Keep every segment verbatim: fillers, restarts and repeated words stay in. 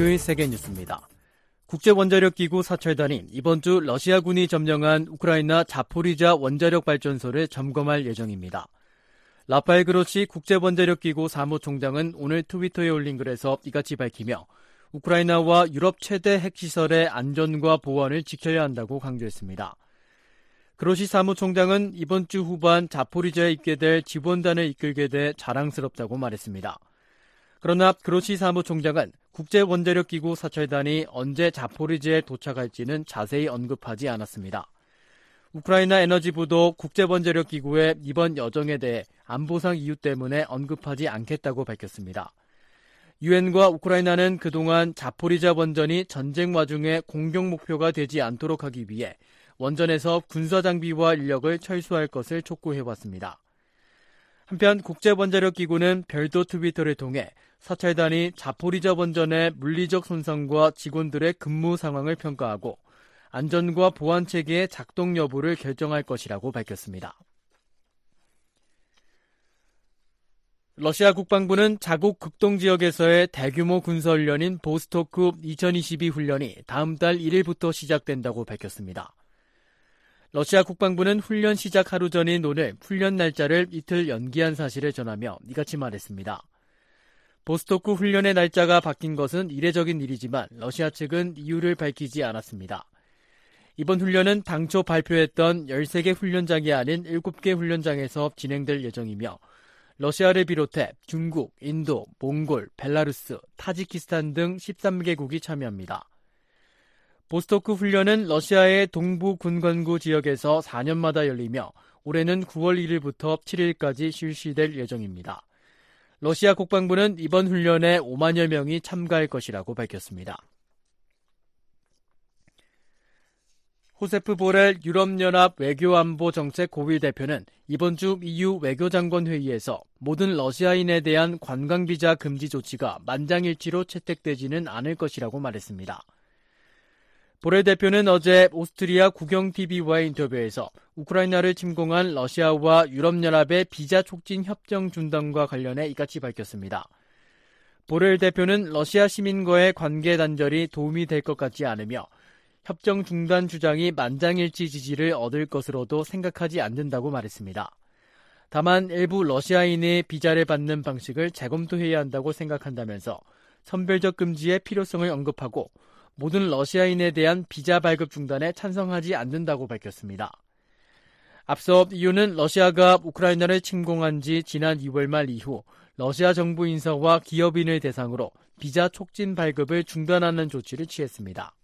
비오의 세계뉴스입니다. 국제원자력기구 사찰단이 이번 주 러시아군이 점령한 우크라이나 자포리자 원자력 발전소를 점검할 예정입니다. 라파엘 그로시 국제원자력기구 사무총장은 오늘 트위터에 올린 글에서 이같이 밝히며 우크라이나와 유럽 최대 핵시설의 안전과 보안을 지켜야 한다고 강조했습니다. 그로시 사무총장은 이번 주 후반 자포리자에 입계될 지원단을 이끌게 돼 자랑스럽다고 말했습니다. 그러나 그로시 사무총장은 국제원자력기구 사찰단이 언제 자포리자에 도착할지는 자세히 언급하지 않았습니다. 우크라이나 에너지부도 국제원자력기구의 이번 여정에 대해 안보상 이유 때문에 언급하지 않겠다고 밝혔습니다. 유엔과 우크라이나는 그동안 자포리자 원전이 전쟁 와중에 공격 목표가 되지 않도록 하기 위해 원전에서 군사장비와 인력을 철수할 것을 촉구해왔습니다. 한편 국제원자력기구는 별도 트위터를 통해 사찰단이 자포리자 원전의 물리적 손상과 직원들의 근무 상황을 평가하고 안전과 보안 체계의 작동 여부를 결정할 것이라고 밝혔습니다. 러시아 국방부는 자국 극동 지역에서의 대규모 군사훈련인 보스토크 이천이십이 훈련이 다음 달 일 일부터 시작된다고 밝혔습니다. 러시아 국방부는 훈련 시작 하루 전인 오늘 훈련 날짜를 이틀 연기한 사실을 전하며 이같이 말했습니다. 보스토크 훈련의 날짜가 바뀐 것은 이례적인 일이지만 러시아 측은 이유를 밝히지 않았습니다. 이번 훈련은 당초 발표했던 열세 개 훈련장이 아닌 일곱 개 훈련장에서 진행될 예정이며 러시아를 비롯해 중국, 인도, 몽골, 벨라루스, 타지키스탄 등 십삼 개국이 참여합니다. 보스토크 훈련은 러시아의 동부 군관구 지역에서 사 년마다 열리며 올해는 구월 일 일부터 칠 일까지 실시될 예정입니다. 러시아 국방부는 이번 훈련에 오만여 명이 참가할 것이라고 밝혔습니다. 호세프 보렐 유럽연합 외교안보정책 고위 대표는 이번 주 이유 외교장관 회의에서 모든 러시아인에 대한 관광비자 금지 조치가 만장일치로 채택되지는 않을 것이라고 말했습니다. 보렐 대표는 어제 오스트리아 국영티비와의 인터뷰에서 우크라이나를 침공한 러시아와 유럽연합의 비자 촉진 협정 중단과 관련해 이같이 밝혔습니다. 보렐 대표는 러시아 시민과의 관계 단절이 도움이 될 것 같지 않으며 협정 중단 주장이 만장일치 지지를 얻을 것으로도 생각하지 않는다고 말했습니다. 다만 일부 러시아인이 비자를 받는 방식을 재검토해야 한다고 생각한다면서 선별적 금지의 필요성을 언급하고 모든 러시아인에 대한 비자 발급 중단에 찬성하지 않는다고 밝혔습니다. 앞서 이유는 러시아가 우크라이나를 침공한 지 지난 이월 말 이후 러시아 정부 인사와 기업인을 대상으로 비자 촉진 발급을 중단하는 조치를 취했습니다.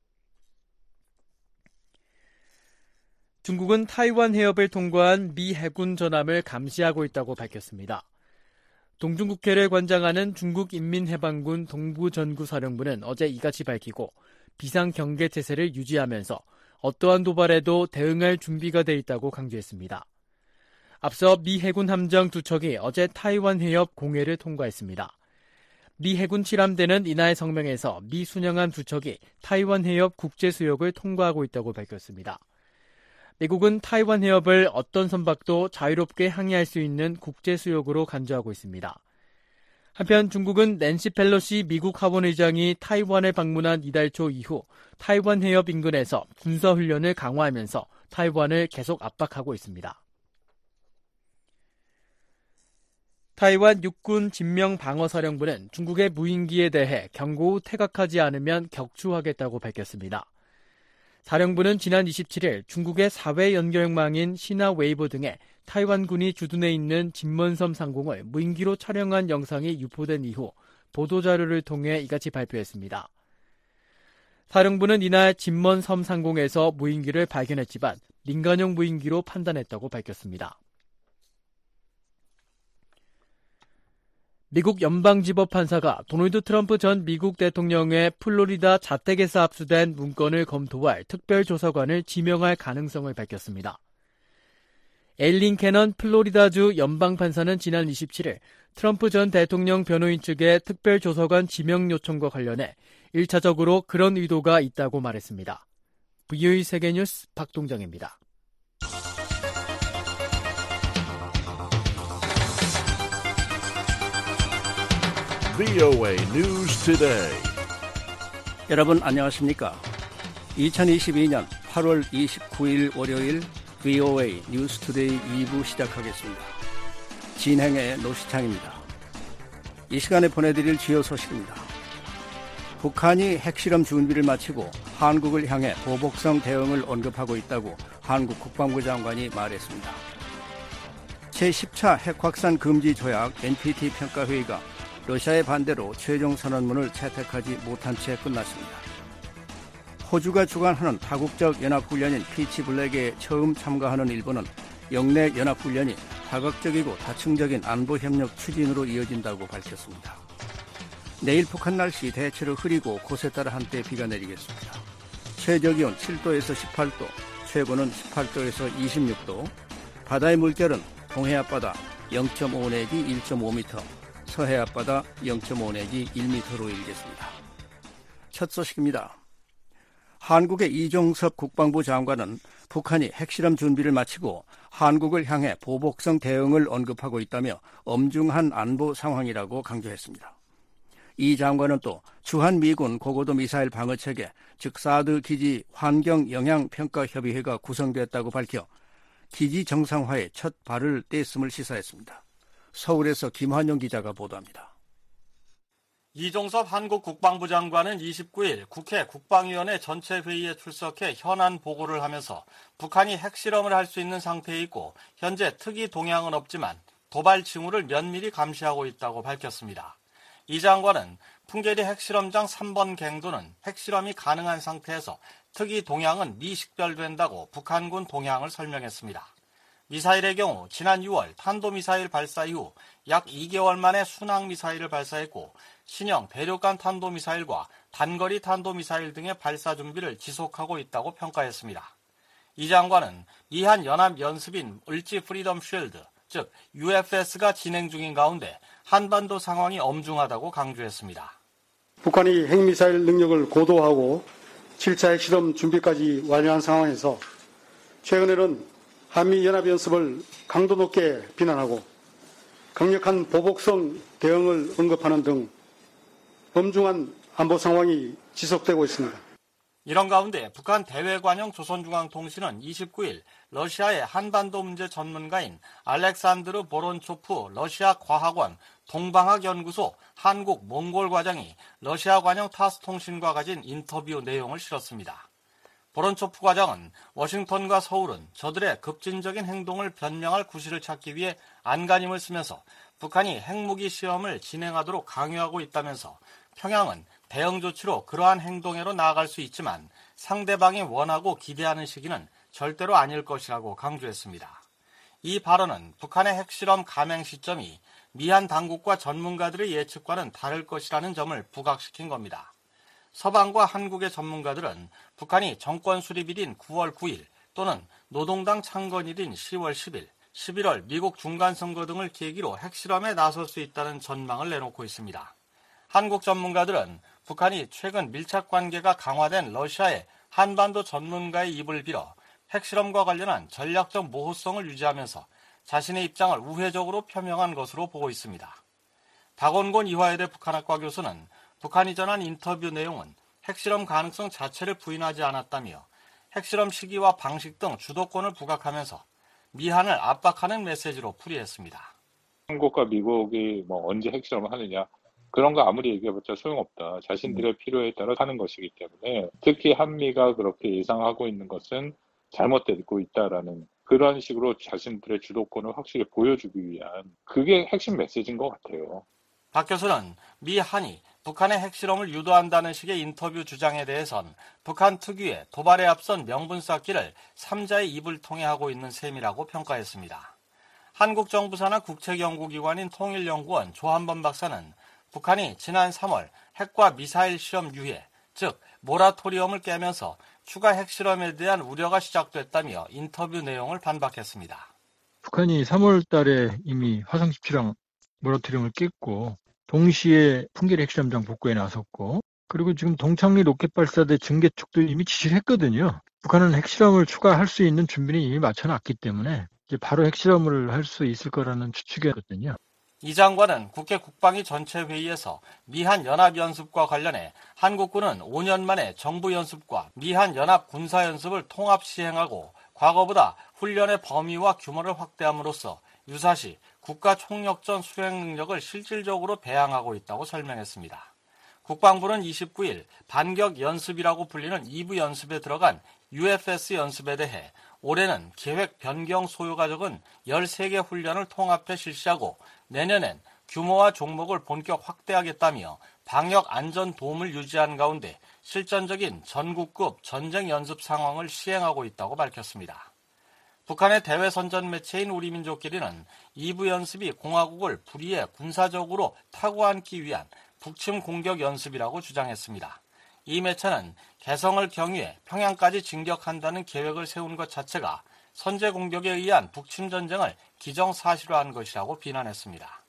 중국은 타이완 해협을 통과한 미 해군 전함을 감시하고 있다고 밝혔습니다. 동중국해를 관장하는 중국인민해방군 동부전구사령부는 어제 이같이 밝히고 비상경계태세를 유지하면서 어떠한 도발에도 대응할 준비가 돼 있다고 강조했습니다. 앞서 미 해군 함정 두 척이 어제 타이완 해협 공해를 통과했습니다. 미 해군 칠함대는 이날 성명에서 미 순영함 두 척이 타이완 해협 국제수역을 통과하고 있다고 밝혔습니다. 미국은 타이완 해협을 어떤 선박도 자유롭게 항해할 수 있는 국제수역으로 간주하고 있습니다. 한편 중국은 낸시 펠로시 미국 하원의장이 타이완을 방문한 이달 초 이후 타이완 해협 인근에서 군사훈련을 강화하면서 타이완을 계속 압박하고 있습니다. 타이완 육군 진명방어사령부는 중국의 무인기에 대해 경고 후 퇴각하지 않으면 격추하겠다고 밝혔습니다. 사령부는 지난 이십칠 일 중국의 사회 연결망인 시나웨이보 등에 타이완군이 주둔해 있는 진먼섬 상공을 무인기로 촬영한 영상이 유포된 이후 보도자료를 통해 이같이 발표했습니다. 사령부는 이날 진먼섬 상공에서 무인기를 발견했지만 민간용 무인기로 판단했다고 밝혔습니다. 미국 연방지법 판사가 도널드 트럼프 전 미국 대통령의 플로리다 자택에서 압수된 문건을 검토할 특별조사관을 지명할 가능성을 밝혔습니다. 에일린 캐넌 플로리다주 연방판사는 지난 이십칠 일 트럼프 전 대통령 변호인 측의 특별조사관 지명 요청과 관련해 일 차적으로 그런 의도가 있다고 말했습니다. 브이오이 세계뉴스 박동정입니다. 브이오에이 News Today. 여러분 안녕하십니까? 이천이십이년 팔월 이십구일 월요일 브이오에이 뉴스투데이 이 부 시작하겠습니다. 진행의 노시창입니다. 이 시간에 보내드릴 주요 소식입니다. 북한이 핵실험 준비를 마치고 한국을 향해 보복성 대응을 언급하고 있다고 한국 국방부 장관이 말했습니다. 제십 차 핵확산 금지 조약 엔피티 평가회의가 러시아의 반대로 최종 선언문을 채택하지 못한 채 끝났습니다. 호주가 주관하는 다국적 연합훈련인 피치블랙에 처음 참가하는 일본은 영내 연합훈련이 다각적이고 다층적인 안보협력 추진으로 이어진다고 밝혔습니다. 내일 북한 날씨 대체로 흐리고 곳에 따라 한때 비가 내리겠습니다. 최저기온 칠 도에서 십팔 도, 최고는 십팔 도에서 이십육 도, 바다의 물결은 동해 앞바다 영 점 오 내지 일 점 오 미터, 서해 앞바다 영 점 오 내지 일 미터로 일겠습니다. 첫 소식입니다. 한국의 이종섭 국방부 장관은 북한이 핵실험 준비를 마치고 한국을 향해 보복성 대응을 언급하고 있다며 엄중한 안보 상황이라고 강조했습니다. 이 장관은 또 주한미군 고고도 미사일 방어체계, 즉 사드 기지 환경영향평가협의회가 구성됐다고 밝혀 기지 정상화에 첫 발을 뗐음을 시사했습니다. 서울에서 김환영 기자가 보도합니다. 이종섭 한국 국방부 장관은 이십구일 국회 국방위원회 전체 회의에 출석해 현안 보고를 하면서 북한이 핵실험을 할 수 있는 상태에 있고 현재 특이 동향은 없지만 도발 징후를 면밀히 감시하고 있다고 밝혔습니다. 이 장관은 풍계리 핵실험장 삼 번 갱도는 핵실험이 가능한 상태에서 특이 동향은 미식별된다고 북한군 동향을 설명했습니다. 미사일의 경우 지난 유월 탄도미사일 발사 이후 약 이 개월 만에 순항미사일을 발사했고 신형 대륙간 탄도미사일과 단거리 탄도미사일 등의 발사 준비를 지속하고 있다고 평가했습니다. 이 장관은 미한 연합 연습인 을지 프리덤 쉴드, 즉 유에프에스가 진행 중인 가운데 한반도 상황이 엄중하다고 강조했습니다. 북한이 핵미사일 능력을 고도화하고 칠 차 핵실험 준비까지 완료한 상황에서 최근에는 한미연합연습을 강도 높게 비난하고 강력한 보복성 대응을 언급하는 등 엄중한 안보 상황이 지속되고 있습니다. 이런 가운데 북한 대외관영 조선중앙통신은 이십구일 러시아의 한반도 문제 전문가인 알렉산드르 보론초프 러시아 과학원 동방학연구소 한국 몽골 과장이 러시아 관영 타스통신과 가진 인터뷰 내용을 실었습니다. 보론초프 과장은 워싱턴과 서울은 저들의 급진적인 행동을 변명할 구실을 찾기 위해 안간힘을 쓰면서 북한이 핵무기 시험을 진행하도록 강요하고 있다면서 평양은 대응 조치로 그러한 행동으로 나아갈 수 있지만 상대방이 원하고 기대하는 시기는 절대로 아닐 것이라고 강조했습니다. 이 발언은 북한의 핵실험 감행 시점이 미한 당국과 전문가들의 예측과는 다를 것이라는 점을 부각시킨 겁니다. 서방과 한국의 전문가들은 북한이 정권 수립일인 구월 구일 또는 노동당 창건일인 시월 십일, 십일월 미국 중간선거 등을 계기로 핵실험에 나설 수 있다는 전망을 내놓고 있습니다. 한국 전문가들은 북한이 최근 밀착 관계가 강화된 러시아의 한반도 전문가의 입을 빌어 핵실험과 관련한 전략적 모호성을 유지하면서 자신의 입장을 우회적으로 표명한 것으로 보고 있습니다. 박원곤 이화여대 북한학과 교수는 북한이 전한 인터뷰 내용은 핵실험 가능성 자체를 부인하지 않았다며 핵실험 시기와 방식 등 주도권을 부각하면서 미한을 압박하는 메시지로 풀이했습니다. 한국과 미국이 뭐 언제 핵실험을 하느냐 그런 거 아무리 얘기해봤자 소용없다. 자신들의 필요에 따라 하는 것이기 때문에 특히 한미가 그렇게 예상하고 있는 것은 잘못되고 있다라는 그런 식으로 자신들의 주도권을 확실히 보여주기 위한 그게 핵심 메시지인 것 같아요. 박 교수는 미 한이 북한의 핵실험을 유도한다는 식의 인터뷰 주장에 대해선 북한 특유의 도발에 앞선 명분 쌓기를 삼자의 입을 통해 하고 있는 셈이라고 평가했습니다. 한국 정부 산하 국책연구기관인 통일연구원 조한범 박사는 북한이 지난 삼월 핵과 미사일 시험 유예, 즉 모라토리엄을 깨면서 추가 핵실험에 대한 우려가 시작됐다며 인터뷰 내용을 반박했습니다. 북한이 삼월 달에 이미 화성 십칠형 모라토리엄을 깼고 동시에 풍계리 핵실험장 복구에 나섰고 그리고 지금 동창리 로켓 발사대 증개축도 이미 지시를 했거든요. 북한은 핵실험을 추가할 수 있는 준비는 이미 마쳐놨기 때문에 이제 바로 핵실험을 할 수 있을 거라는 추측이었거든요. 이 장관은 국회 국방위 전체 회의에서 미한 연합연습과 관련해 한국군은 오 년 만에 정부 연습과 미한 연합 군사 연습을 통합 시행하고 과거보다 훈련의 범위와 규모를 확대함으로써 유사시 국가 총력전 수행 능력을 실질적으로 배양하고 있다고 설명했습니다. 국방부는 이십구 일 반격 연습이라고 불리는 이 부 연습에 들어간 유에프에스 연습에 대해 올해는 계획 변경 소요가 적은 열세 개 훈련을 통합해 실시하고 내년엔 규모와 종목을 본격 확대하겠다며 방역 안전 도움을 유지한 가운데 실전적인 전국급 전쟁 연습 상황을 시행하고 있다고 밝혔습니다. 북한의 대외 선전 매체인 우리민족끼리는 이 부 연습이 공화국을 불의에 군사적으로 타고 앉기 위한 북침 공격 연습이라고 주장했습니다. 이 매체는 개성을 경유해 평양까지 진격한다는 계획을 세운 것 자체가 선제 공격에 의한 북침 전쟁을 기정사실화한 것이라고 비난했습니다.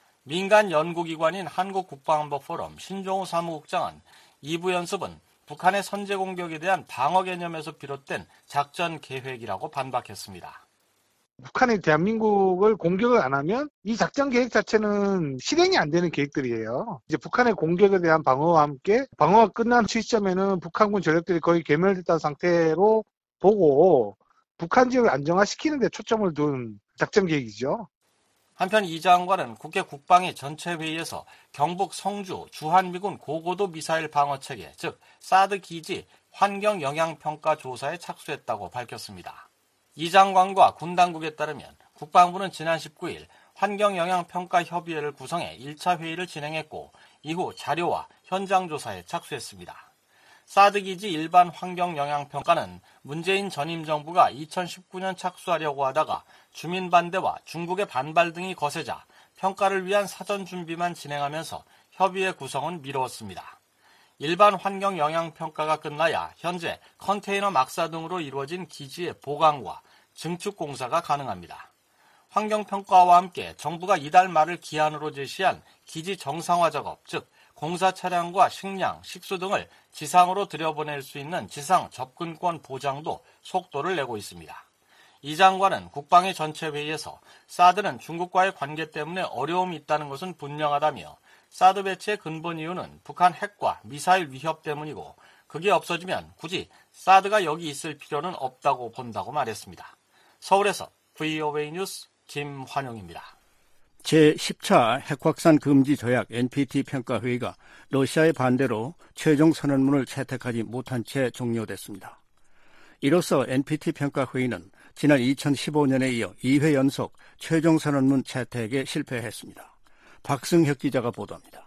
민간 연구기관인 한국국방안보포럼 신종우 사무국장은 이 부 연습은 북한의 선제 공격에 대한 방어 개념에서 비롯된 작전 계획이라고 반박했습니다. 북한이 대한민국을 공격을 안 하면 이 작전 계획 자체는 실행이 안 되는 계획들이에요. 이제 북한의 공격에 대한 방어와 함께 방어가 끝난 시점에는 북한군 전력들이 거의 괴멸됐다는 상태로 보고 북한 지역을 안정화시키는 데 초점을 둔 작전 계획이죠. 한편 이 장관은 국회 국방위 전체 회의에서 경북 성주 주한미군 고고도 미사일 방어체계, 즉 사드 기지 환경 영향 평가 조사에 착수했다고 밝혔습니다. 이 장관과 군 당국에 따르면 국방부는 지난 십구 일 환경영향평가협의회를 구성해 일 차 회의를 진행했고 이후 자료와 현장 조사에 착수했습니다. 사드 기지 일반 환경영향평가는 문재인 전임 정부가 이천십구 년 착수하려고 하다가 주민 반대와 중국의 반발 등이 거세자 평가를 위한 사전 준비만 진행하면서 협의회 구성은 미루었습니다. 일반 환경 영향 평가가 끝나야 현재 컨테이너 막사 등으로 이루어진 기지의 보강과 증축 공사가 가능합니다. 환경평가와 함께 정부가 이달 말을 기한으로 제시한 기지 정상화 작업, 즉 공사 차량과 식량, 식수 등을 지상으로 들여보낼 수 있는 지상 접근권 보장도 속도를 내고 있습니다. 이 장관은 국방위 전체 회의에서 사드는 중국과의 관계 때문에 어려움이 있다는 것은 분명하다며 사드 배치의 근본 이유는 북한 핵과 미사일 위협 때문이고 그게 없어지면 굳이 사드가 여기 있을 필요는 없다고 본다고 말했습니다. 서울에서 브이오에이 뉴스 김환용입니다. 제십 차 핵확산 금지 조약 엔피티 평가회의가 러시아의 반대로 최종 선언문을 채택하지 못한 채 종료됐습니다. 이로써 엔피티 평가회의는 지난 이천십오 년에 이어 이 회 연속 최종 선언문 채택에 실패했습니다. 박승혁 기자가 보도합니다.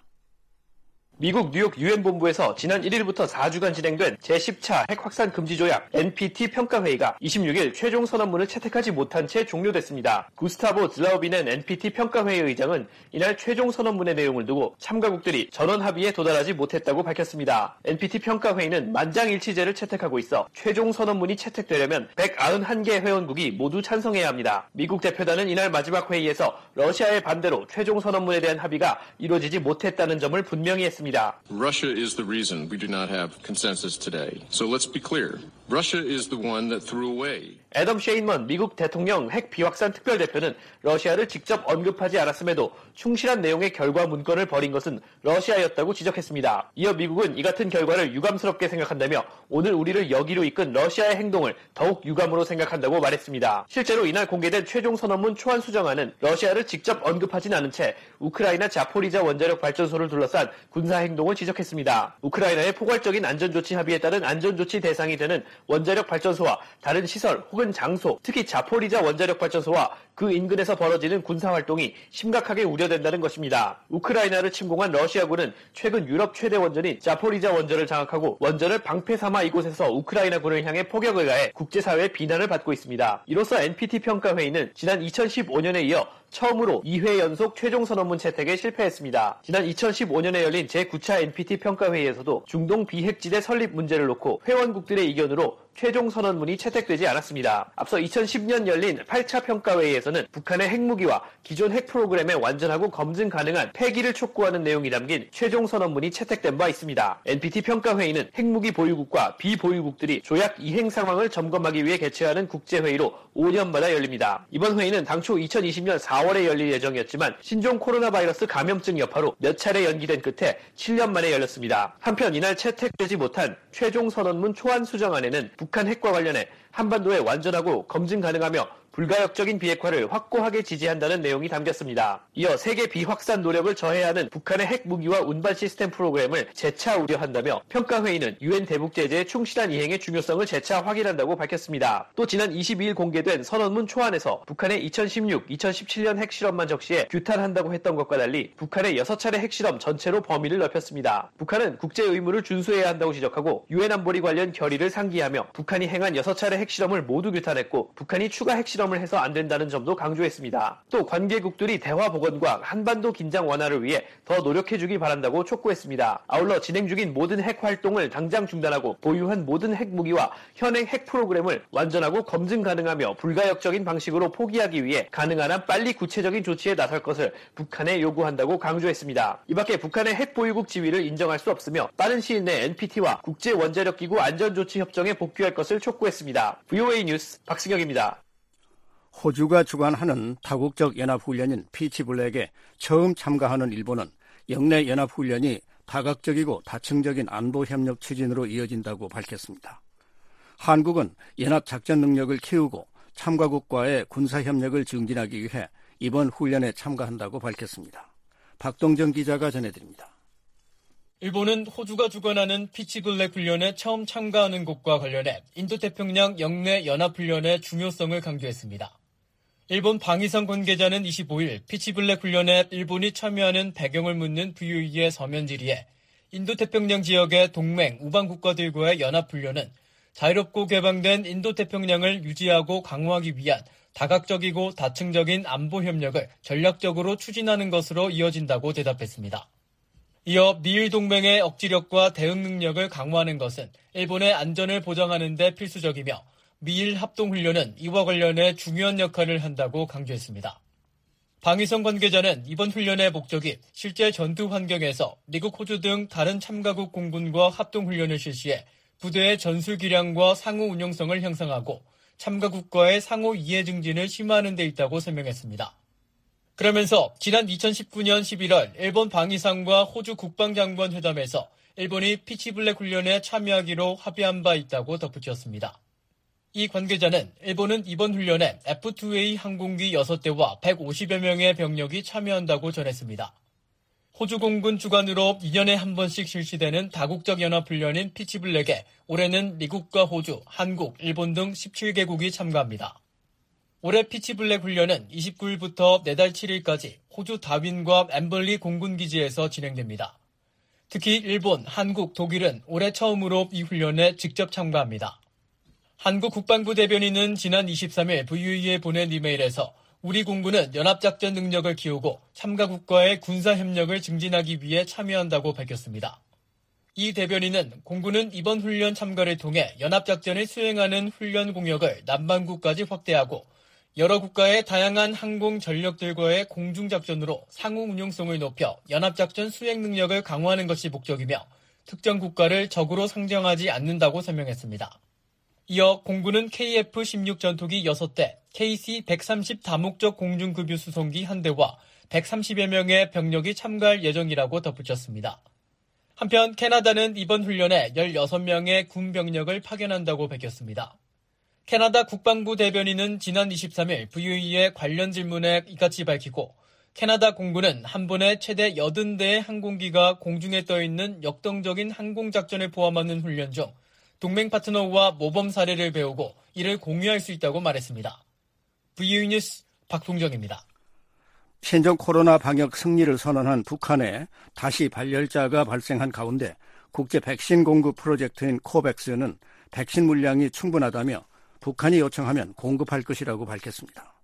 미국 뉴욕 유엔 본부에서 지난 일 일부터 사 주간 진행된 제십 차 핵확산 금지 조약 엔피티 평가회의가 이십육 일 최종 선언문을 채택하지 못한 채 종료됐습니다. 구스타보 들라우비넨 엔피티 평가회의 의장은 이날 최종 선언문의 내용을 두고 참가국들이 전원 합의에 도달하지 못했다고 밝혔습니다. 엔피티 평가회의는 만장일치제를 채택하고 있어 최종 선언문이 채택되려면 백구십일 개 회원국이 모두 찬성해야 합니다. 미국 대표단은 이날 마지막 회의에서 러시아의 반대로 최종 선언문에 대한 합의가 이루어지지 못했다는 점을 분명히 했습니다. Russia is the reason we do not have consensus today. So let's be clear. Russia is the one that threw away. 애덤 셰인먼 미국 대통령 핵 비확산 특별대표는 러시아를 직접 언급하지 않았음에도 충실한 내용의 결과 문건을 벌인 것은 러시아였다고 지적했습니다. 이어 미국은 이 같은 결과를 유감스럽게 생각한다며 오늘 우리를 여기로 이끈 러시아의 행동을 더욱 유감으로 생각한다고 말했습니다. 실제로 이날 공개된 최종 선언문 초안 수정안은 러시아를 직접 언급하진 않은 채 우크라이나 자포리자 원자력 발전소를 둘러싼 군사 행동을 지적했습니다. 우크라이나의 포괄적인 안전조치 합의에 따른 안전조치 대상이 되는 원자력 발전소와 다른 시설 혹은 장소, 특히 자포리자 원자력 발전소와 그 인근에서 벌어지는 군사활동이 심각하게 우려된다는 것입니다. 우크라이나를 침공한 러시아군은 최근 유럽 최대 원전인 자포리자 원전을 장악하고 원전을 방패 삼아 이곳에서 우크라이나군을 향해 포격을 가해 국제사회의 비난을 받고 있습니다. 이로써 엔피티 평가회의는 지난 이천십오 년에 이어 처음으로 이 회 연속 최종 선언문 채택에 실패했습니다. 지난 이천십오 년에 열린 제구 차 엔피티 평가회의에서도 중동 비핵지대 설립 문제를 놓고 회원국들의 의견으로 최종 선언문이 채택되지 않았습니다. 앞서 이천십 년 열린 팔 차 평가회의에서는 북한의 핵무기와 기존 핵 프로그램의 완전하고 검증 가능한 폐기를 촉구하는 내용이 담긴 최종 선언문이 채택된 바 있습니다. 엔피티 평가회의는 핵무기 보유국과 비보유국들이 조약 이행 상황을 점검하기 위해 개최하는 국제회의로 오 년마다 열립니다. 이번 회의는 당초 이천이십 년 사월에 열릴 예정이었지만 신종 코로나 바이러스 감염증 여파로 몇 차례 연기된 끝에 칠 년 만에 열렸습니다. 한편 이날 채택되지 못한 최종 선언문 초안 수정안에는 북한 핵과 관련해 한반도에 완전하고 검증 가능하며 불가역적인 비핵화를 확고하게 지지한다는 내용이 담겼습니다. 이어 세계 비확산 노력을 저해야 하는 북한의 핵무기와 운반 시스템 프로그램을 재차 우려한다며 평가회의는 유엔 대북 제재의 충실한 이행의 중요성을 재차 확인한다고 밝혔습니다. 또 지난 이십이 일 공개된 선언문 초안에서 북한의 이천십육, 이천십칠 년 핵실험만 적시해 규탄한다고 했던 것과 달리 북한의 여섯 차례 핵실험 전체로 범위를 넓혔습니다. 북한은 국제 의무를 준수해야 한다고 지적하고 유엔 안보리 관련 결의를 상기하며 북한이 행한 여섯 차례 핵실험을 모두 규탄했고 북한이 추가 핵실험 을 해서 안 된다는 점도 강조했습니다. 또 관계국들이 대화 복원과 한반도 긴장 완화를 위해 더 노력해주기 바란다고 촉구했습니다. 아울러 진행 중인 모든 핵 활동을 당장 중단하고 보유한 모든 핵무기와 현행 핵 프로그램을 완전하고 검증 가능하며 불가역적인 방식으로 포기하기 위해 가능한 한 빨리 구체적인 조치에 나설 것을 북한에 요구한다고 강조했습니다. 이 밖에 북한의 핵 보유국 지위를 인정할 수 없으며 빠른 시일 내 엔피티와 국제원자력기구 안전조치협정에 복귀할 것을 촉구했습니다. 브이오에이 뉴스 박승혁입니다. 호주가 주관하는 다국적 연합훈련인 피치블랙에 처음 참가하는 일본은 영내 연합훈련이 다각적이고 다층적인 안보협력 추진으로 이어진다고 밝혔습니다. 한국은 연합작전 능력을 키우고 참가국과의 군사협력을 증진하기 위해 이번 훈련에 참가한다고 밝혔습니다. 박동정 기자가 전해드립니다. 일본은 호주가 주관하는 피치블랙 훈련에 처음 참가하는 곳과 관련해 인도태평양 영내 연합훈련의 중요성을 강조했습니다. 일본 방위성 관계자는 이십오 일 피치블랙 훈련에 일본이 참여하는 배경을 묻는 브이오이의 서면 질의에 인도태평양 지역의 동맹 우방 국가들과의 연합훈련은 자유롭고 개방된 인도태평양을 유지하고 강화하기 위한 다각적이고 다층적인 안보 협력을 전략적으로 추진하는 것으로 이어진다고 대답했습니다. 이어 미일 동맹의 억지력과 대응 능력을 강화하는 것은 일본의 안전을 보장하는 데 필수적이며 미일 합동훈련은 이와 관련해 중요한 역할을 한다고 강조했습니다. 방위성 관계자는 이번 훈련의 목적이 실제 전투 환경에서 미국, 호주 등 다른 참가국 공군과 합동훈련을 실시해 부대의 전술 기량과 상호 운용성을 향상하고 참가국과의 상호 이해 증진을 심화하는 데 있다고 설명했습니다. 그러면서 지난 이천십구 년 십일월 일본 방위상과 호주 국방장관 회담에서 일본이 피치블랙 훈련에 참여하기로 합의한 바 있다고 덧붙였습니다. 이 관계자는 일본은 이번 훈련에 에프 투 에이 항공기 여섯 대와 백오십여 명의 병력이 참여한다고 전했습니다. 호주 공군 주관으로 이 년에 한 번씩 실시되는 다국적 연합훈련인 피치블랙에 올해는 미국과 호주, 한국, 일본 등 십칠 개국이 참가합니다. 올해 피치블랙 훈련은 이십구 일부터 내달 칠 일까지 호주 다윈과 엠벌리 공군기지에서 진행됩니다. 특히 일본, 한국, 독일은 올해 처음으로 이 훈련에 직접 참가합니다. 한국 국방부 대변인은 지난 이십삼 일 브이오이에 보낸 이메일에서 우리 공군은 연합작전 능력을 키우고 참가국과의 군사협력을 증진하기 위해 참여한다고 밝혔습니다. 이 대변인은 공군은 이번 훈련 참가를 통해 연합작전을 수행하는 훈련 공역을 남반구까지 확대하고 여러 국가의 다양한 항공 전력들과의 공중작전으로 상호 운용성을 높여 연합작전 수행 능력을 강화하는 것이 목적이며 특정 국가를 적으로 상정하지 않는다고 설명했습니다. 이어 공군은 케이에프 십육 전투기 여섯 대, 케이씨 백삼십 다목적 공중급유 수송기 한 대와 백삼십여 명의 병력이 참가할 예정이라고 덧붙였습니다. 한편 캐나다는 이번 훈련에 열여섯 명의 군 병력을 파견한다고 밝혔습니다. 캐나다 국방부 대변인은 지난 이십삼 일 브이오이의 관련 질문에 이같이 밝히고 캐나다 공군은 한 번에 최대 여든 대의 항공기가 공중에 떠있는 역동적인 항공작전을 포함하는 훈련 중 동맹 파트너와 모범 사례를 배우고 이를 공유할 수 있다고 말했습니다. 브이오이 뉴스 박동정입니다. 신종 코로나 방역 승리를 선언한 북한에 다시 발열자가 발생한 가운데 국제 백신 공급 프로젝트인 코백스는 백신 물량이 충분하다며 북한이 요청하면 공급할 것이라고 밝혔습니다.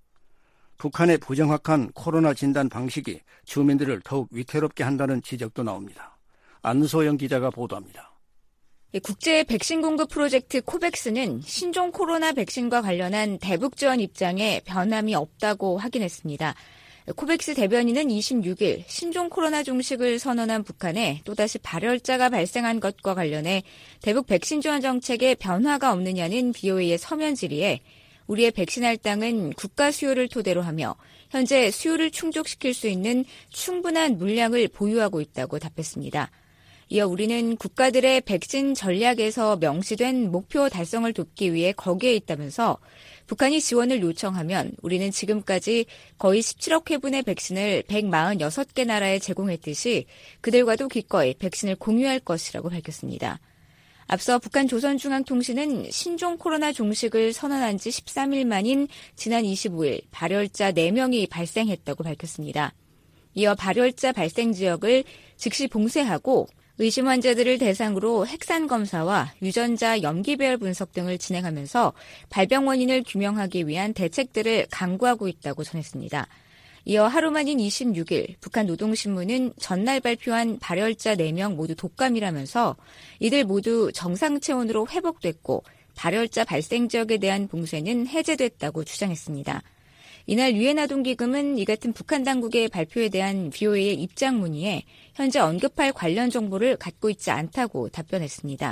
북한의 부정확한 코로나 진단 방식이 주민들을 더욱 위태롭게 한다는 지적도 나옵니다. 안소영 기자가 보도합니다. 국제 백신 공급 프로젝트 코백스는 신종 코로나 백신과 관련한 대북 지원 입장에 변함이 없다고 확인했습니다. 코백스 대변인은 이십육 일 신종 코로나 종식을 선언한 북한에 또다시 발열자가 발생한 것과 관련해 대북 백신 지원 정책에 변화가 없느냐는 비오에이의 서면 질의에 우리의 백신 할당은 국가 수요를 토대로 하며 현재 수요를 충족시킬 수 있는 충분한 물량을 보유하고 있다고 답했습니다. 이어 우리는 국가들의 백신 전략에서 명시된 목표 달성을 돕기 위해 거기에 있다면서 북한이 지원을 요청하면 우리는 지금까지 거의 십칠억 회분의 백신을 백사십육 개 나라에 제공했듯이 그들과도 기꺼이 백신을 공유할 것이라고 밝혔습니다. 앞서 북한 조선중앙통신은 신종 코로나 종식을 선언한 지 십삼 일 만인 지난 이십오 일 발열자 네 명이 발생했다고 밝혔습니다. 이어 발열자 발생 지역을 즉시 봉쇄하고 의심 환자들을 대상으로 핵산 검사와 유전자 염기배열 분석 등을 진행하면서 발병 원인을 규명하기 위한 대책들을 강구하고 있다고 전했습니다. 이어 하루 만인 이십육 일 북한 노동신문은 전날 발표한 발열자 네 명 모두 독감이라면서 이들 모두 정상 체온으로 회복됐고 발열자 발생 지역에 대한 봉쇄는 해제됐다고 주장했습니다. 이날 유엔 아동기금은 이 같은 북한 당국의 발표에 대한 비오에이의 입장 문의에 현재 언급할 관련 정보를 갖고 있지 않다고 답변했습니다.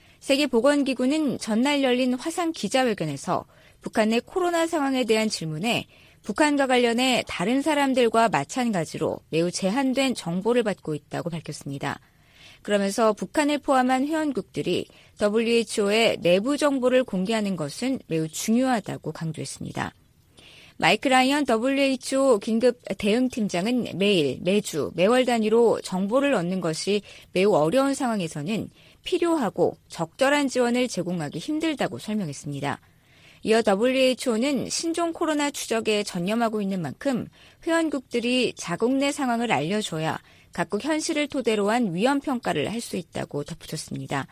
세계보건기구는 전날 열린 화상 기자회견에서 북한 내 코로나 상황에 대한 질문에 북한과 관련해 다른 사람들과 마찬가지로 매우 제한된 정보를 받고 있다고 밝혔습니다. 그러면서 북한을 포함한 회원국들이 더블유에이치오의 내부 정보를 공개하는 것은 매우 중요하다고 강조했습니다. 마이크 라이언 더블유에이치오 긴급 대응팀장은 매일, 매주, 매월 단위로 정보를 얻는 것이 매우 어려운 상황에서는 필요하고 적절한 지원을 제공하기 힘들다고 설명했습니다. 이어 더블유에이치오는 신종 코로나 추적에 전념하고 있는 만큼 회원국들이 자국 내 상황을 알려줘야 각국 현실을 토대로 한 위험 평가를 할 수 있다고 덧붙였습니다.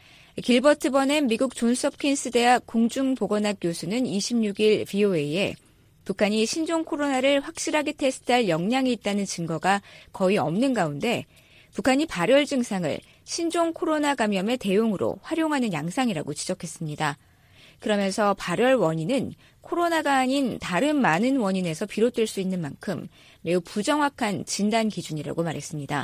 길버트 버넴 미국 존스홉킨스 대학 공중보건학 교수는 이십육 일 비오에이에 북한이 신종 코로나를 확실하게 테스트할 역량이 있다는 증거가 거의 없는 가운데 북한이 발열 증상을 신종 코로나 감염의 대용으로 활용하는 양상이라고 지적했습니다. 그러면서 발열 원인은 코로나가 아닌 다른 많은 원인에서 비롯될 수 있는 만큼 매우 부정확한 진단 기준이라고 말했습니다.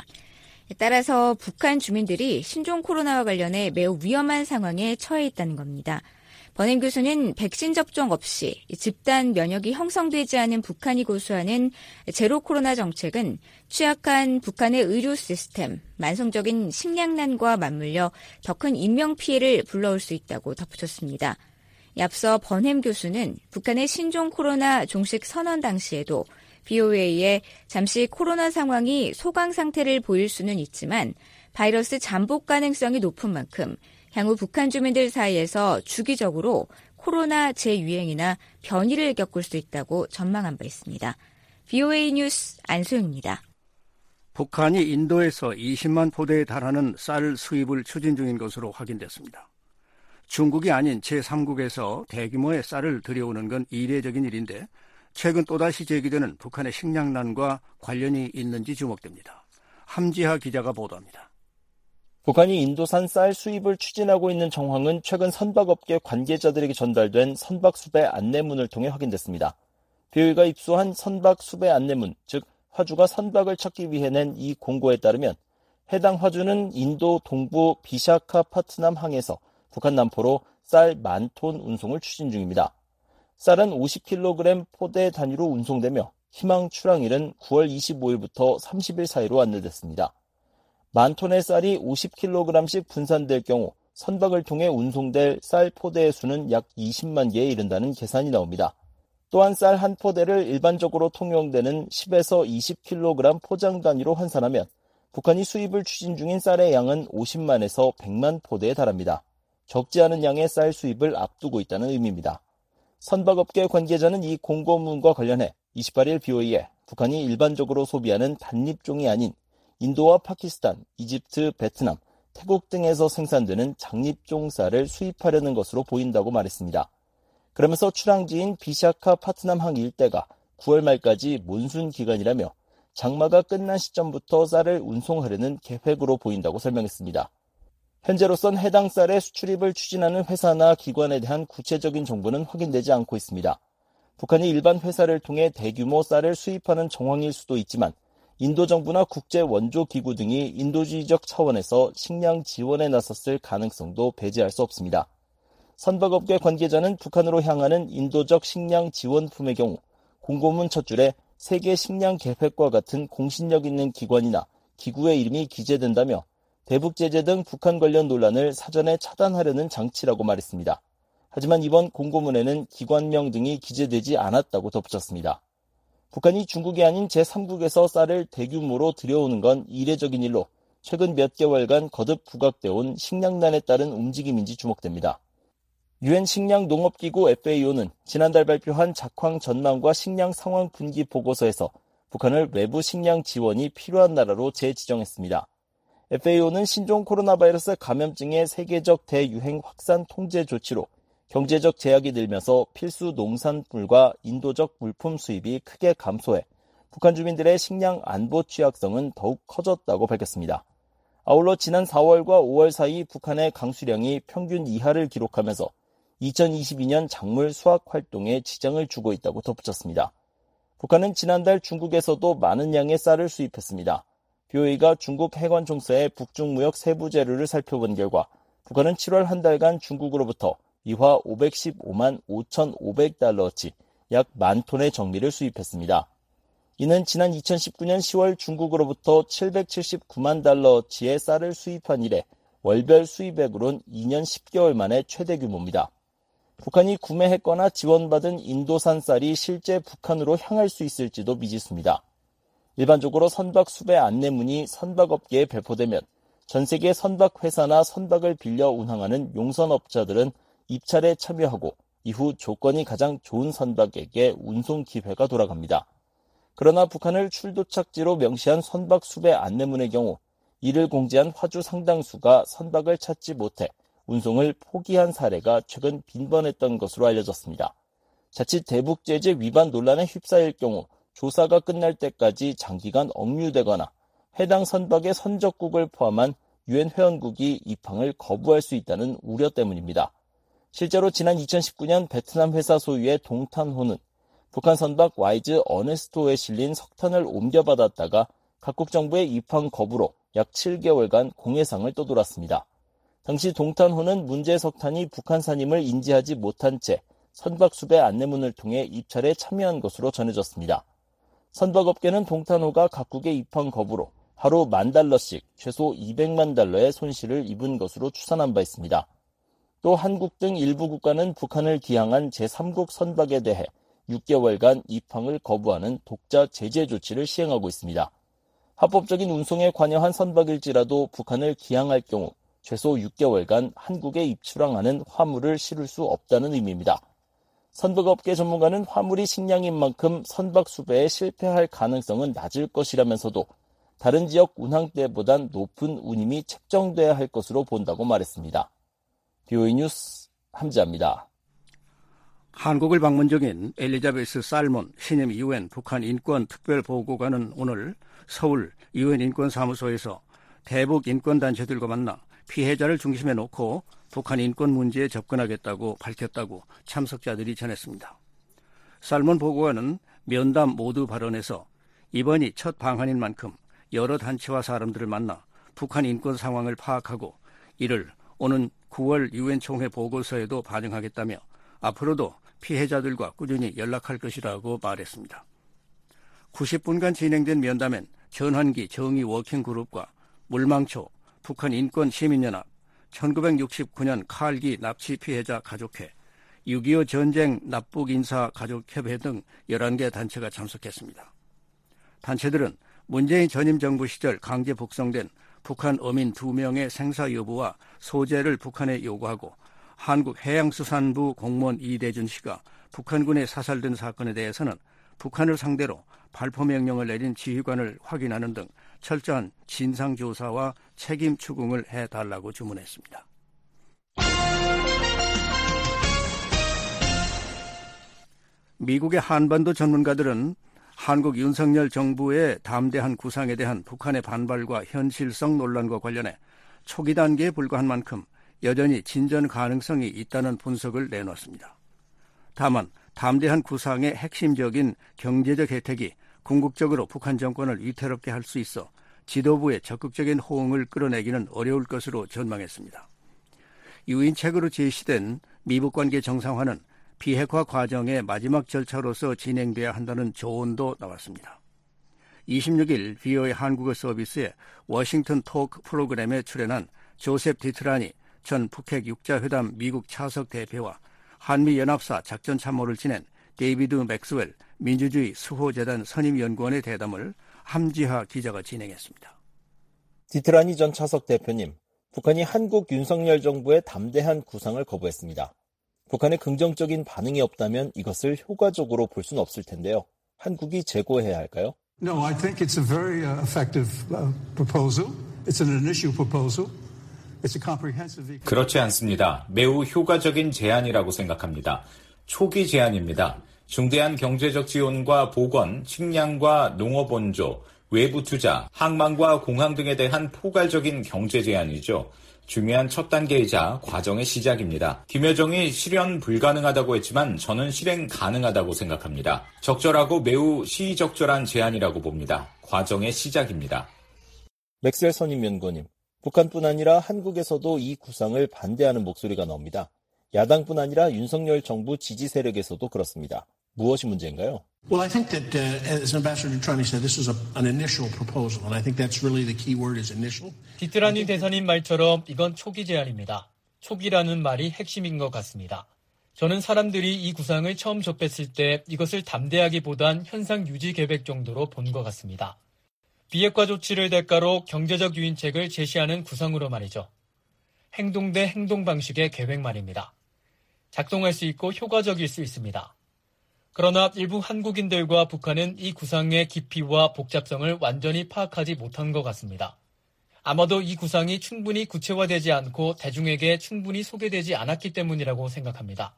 따라서 북한 주민들이 신종 코로나와 관련해 매우 위험한 상황에 처해 있다는 겁니다. 버넴 교수는 백신 접종 없이 집단 면역이 형성되지 않은 북한이 고수하는 제로 코로나 정책은 취약한 북한의 의료 시스템, 만성적인 식량난과 맞물려 더 큰 인명피해를 불러올 수 있다고 덧붙였습니다. 앞서 버넴 교수는 북한의 신종 코로나 종식 선언 당시에도 비오에이에 잠시 코로나 상황이 소강 상태를 보일 수는 있지만 바이러스 잠복 가능성이 높은 만큼 향후 북한 주민들 사이에서 주기적으로 코로나 재유행이나 변이를 겪을 수 있다고 전망한 바 있습니다. 비오에이 뉴스 안소영입니다. 북한이 인도에서 이십만 포대에 달하는 쌀 수입을 추진 중인 것으로 확인됐습니다. 중국이 아닌 제삼국에서 대규모의 쌀을 들여오는 건 이례적인 일인데 최근 또다시 제기되는 북한의 식량난과 관련이 있는지 주목됩니다. 함지하 기자가 보도합니다. 북한이 인도산 쌀 수입을 추진하고 있는 정황은 최근 선박업계 관계자들에게 전달된 선박 수배 안내문을 통해 확인됐습니다. 비오에이가 입수한 선박 수배 안내문, 즉 화주가 선박을 찾기 위해 낸 이 공고에 따르면 해당 화주는 인도 동부 비샤카파트남 항에서 북한 남포로 쌀 만 톤 운송을 추진 중입니다. 쌀은 오십 킬로그램 포대 단위로 운송되며 희망 출항일은 구월 이십오일부터 삼십일 사이로 안내됐습니다. 만 톤의 쌀이 오십 킬로그램씩 분산될 경우 선박을 통해 운송될 쌀 포대의 수는 약 이십만 개에 이른다는 계산이 나옵니다. 또한 쌀 한 포대를 일반적으로 통용되는 십에서 이십 킬로그램 포장 단위로 환산하면 북한이 수입을 추진 중인 쌀의 양은 오십만에서 백만 포대에 달합니다. 적지 않은 양의 쌀 수입을 앞두고 있다는 의미입니다. 선박업계 관계자는 이 공고문과 관련해 이십팔일 비오에이에 북한이 일반적으로 소비하는 단립종이 아닌 인도와 파키스탄, 이집트, 베트남, 태국 등에서 생산되는 장립종 쌀을 수입하려는 것으로 보인다고 말했습니다. 그러면서 출항지인 비샤카파트남 항 일대가 구월 말까지 몬순 기간이라며 장마가 끝난 시점부터 쌀을 운송하려는 계획으로 보인다고 설명했습니다. 현재로선 해당 쌀의 수출입을 추진하는 회사나 기관에 대한 구체적인 정보는 확인되지 않고 있습니다. 북한이 일반 회사를 통해 대규모 쌀을 수입하는 정황일 수도 있지만 인도 정부나 국제 원조 기구 등이 인도주의적 차원에서 식량 지원에 나섰을 가능성도 배제할 수 없습니다. 선박업계 관계자는 북한으로 향하는 인도적 식량 지원품의 경우 공고문 첫 줄에 세계 식량 계획과 같은 공신력 있는 기관이나 기구의 이름이 기재된다며 대북 제재 등 북한 관련 논란을 사전에 차단하려는 장치라고 말했습니다. 하지만 이번 공고문에는 기관명 등이 기재되지 않았다고 덧붙였습니다. 북한이 중국이 아닌 제삼국에서 쌀을 대규모로 들여오는 건 이례적인 일로 최근 몇 개월간 거듭 부각되어 온 식량난에 따른 움직임인지 주목됩니다. 유엔 식량농업기구 에프에이오는 지난달 발표한 작황 전망과 식량 상황 분기 보고서에서 북한을 외부 식량 지원이 필요한 나라로 재지정했습니다. 에프에이오는 신종 코로나 바이러스 감염증의 세계적 대유행 확산 통제 조치로 경제적 제약이 늘면서 필수 농산물과 인도적 물품 수입이 크게 감소해 북한 주민들의 식량 안보 취약성은 더욱 커졌다고 밝혔습니다. 아울러 지난 사월과 오월 사이 북한의 강수량이 평균 이하를 기록하면서 이천이십이 년 작물 수확 활동에 지장을 주고 있다고 덧붙였습니다. 북한은 지난달 중국에서도 많은 양의 쌀을 수입했습니다. 비오에이가 중국 해관총서의 북중무역 세부 자료를 살펴본 결과 북한은 칠월 한 달간 중국으로부터 이화 오백십오만 오천오백 달러어치 약 만 톤의 정미를 수입했습니다. 이는 지난 이천십구 년 시월 중국으로부터 칠백칠십구만 달러어치의 쌀을 수입한 이래 월별 수입액으론 이 년 십 개월 만에 최대 규모입니다. 북한이 구매했거나 지원받은 인도산 쌀이 실제 북한으로 향할 수 있을지도 미지수입니다. 일반적으로 선박 수배 안내문이 선박업계에 배포되면 전 세계 선박회사나 선박을 빌려 운항하는 용선업자들은 입찰에 참여하고 이후 조건이 가장 좋은 선박에게 운송 기회가 돌아갑니다. 그러나 북한을 출도착지로 명시한 선박 수배 안내문의 경우 이를 공지한 화주 상당수가 선박을 찾지 못해 운송을 포기한 사례가 최근 빈번했던 것으로 알려졌습니다. 자칫 대북 제재 위반 논란에 휩싸일 경우 조사가 끝날 때까지 장기간 억류되거나 해당 선박의 선적국을 포함한 유엔 회원국이 입항을 거부할 수 있다는 우려 때문입니다. 실제로 지난 이천십구 년 베트남 회사 소유의 동탄호는 북한 선박 와이즈 어네스토에 실린 석탄을 옮겨받았다가 각국 정부의 입항 거부로 약 칠 개월간 공해상을 떠돌았습니다. 당시 동탄호는 문제 석탄이 북한산임을 인지하지 못한 채 선박 수배 안내문을 통해 입찰에 참여한 것으로 전해졌습니다. 선박업계는 동탄호가 각국의 입항 거부로 하루 만 달러씩 최소 이백만 달러의 손실을 입은 것으로 추산한 바 있습니다. 또 한국 등 일부 국가는 북한을 기항한 제삼국 선박에 대해 육 개월간 입항을 거부하는 독자 제재 조치를 시행하고 있습니다. 합법적인 운송에 관여한 선박일지라도 북한을 기항할 경우 최소 육 개월간 한국에 입출항하는 화물을 실을 수 없다는 의미입니다. 선박업계 전문가는 화물이 식량인 만큼 선박 수배에 실패할 가능성은 낮을 것이라면서도 다른 지역 운항 때보단 높은 운임이 책정돼야 할 것으로 본다고 말했습니다. 비오이 뉴스 함지아입니다. 한국을 방문 중인 엘리자베스 살몬 신임 유엔 북한 인권 특별보고관은 오늘 서울 유엔 인권사무소에서 대북 인권단체들과 만나 피해자를 중심에 놓고 북한 인권 문제에 접근하겠다고 밝혔다고 참석자들이 전했습니다. 살몬 보고관은 면담 모두 발언에서 이번이 첫 방한인 만큼 여러 단체와 사람들을 만나 북한 인권 상황을 파악하고 이를 오는 구월 유엔 총회 보고서에도 반영하겠다며 앞으로도 피해자들과 꾸준히 연락할 것이라고 말했습니다. 구십 분간 진행된 면담엔 전환기 정의 워킹그룹과 물망초, 북한 인권시민연합, 천구백육십구 년 칼기 납치 피해자 가족회, 육이오 전쟁 납북인사 가족협회 등 열한 개 단체가 참석했습니다. 단체들은 문재인 전임 정부 시절 강제 북송된 북한 어민 두 명의 생사 여부와 소재를 북한에 요구하고 한국해양수산부 공무원 이대준 씨가 북한군에 사살된 사건에 대해서는 북한을 상대로 발포명령을 내린 지휘관을 확인하는 등 철저한 진상조사와 책임 추궁을 해달라고 주문했습니다. 미국의 한반도 전문가들은 한국 윤석열 정부의 담대한 구상에 대한 북한의 반발과 현실성 논란과 관련해 초기 단계에 불과한 만큼 여전히 진전 가능성이 있다는 분석을 내놓았습니다. 다만 담대한 구상의 핵심적인 경제적 혜택이 궁극적으로 북한 정권을 위태롭게 할 수 있어 지도부의 적극적인 호응을 끌어내기는 어려울 것으로 전망했습니다. 유인책으로 제시된 미북 관계 정상화는 비핵화 과정의 마지막 절차로서 진행돼야 한다는 조언도 나왔습니다. 이십육 일 브이오에이 한국어 서비스의 워싱턴 토크 프로그램에 출연한 조셉 디트라니 전 북핵 육자회담 미국 차석 대표와 한미연합사 작전참모를 지낸 데이비드 맥스웰 민주주의 수호재단 선임연구원의 대담을 함지하 기자가 진행했습니다. 디트라니 전 차석 대표님, 북한이 한국 윤석열 정부의 담대한 구상을 거부했습니다. 북한의 긍정적인 반응이 없다면 이것을 효과적으로 볼 수는 없을 텐데요. 한국이 재고해야 할까요? No, I think it's a very uh, effective uh, proposal. It's an initial proposal. It's a comprehensive. 그렇지 않습니다. 매우 효과적인 제안이라고 생각합니다. 초기 제안입니다. 중대한 경제적 지원과 보건, 식량과 농업 원조, 외부 투자, 항만과 공항 등에 대한 포괄적인 경제 제안이죠. 중요한 첫 단계이자 과정의 시작입니다. 김여정이 실현 불가능하다고 했지만 저는 실행 가능하다고 생각합니다. 적절하고 매우 시의적절한 제안이라고 봅니다. 과정의 시작입니다. 맥스웰 선임연구원님, 북한뿐 아니라 한국에서도 이 구상을 반대하는 목소리가 나옵니다. 야당뿐 아니라 윤석열 정부 지지 세력에서도 그렇습니다. 무엇이 문제인가요? Well, I think that, uh, as Ambassador Trani said, this is a, an initial proposal, and I think that's really the key word is initial. 디트라니 대사님 말처럼 이건 초기 제안입니다. 초기라는 말이 핵심인 것 같습니다. 저는 사람들이 이 구상을 처음 접했을 때 이것을 담대하기보단 현상 유지 계획 정도로 본 것 같습니다. 비핵화 조치를 대가로 경제적 유인책을 제시하는 구상으로 말이죠. 행동 대 행동 방식의 계획 말입니다. 작동할 수 있고 효과적일 수 있습니다. 그러나 일부 한국인들과 북한은 이 구상의 깊이와 복잡성을 완전히 파악하지 못한 것 같습니다. 아마도 이 구상이 충분히 구체화되지 않고 대중에게 충분히 소개되지 않았기 때문이라고 생각합니다.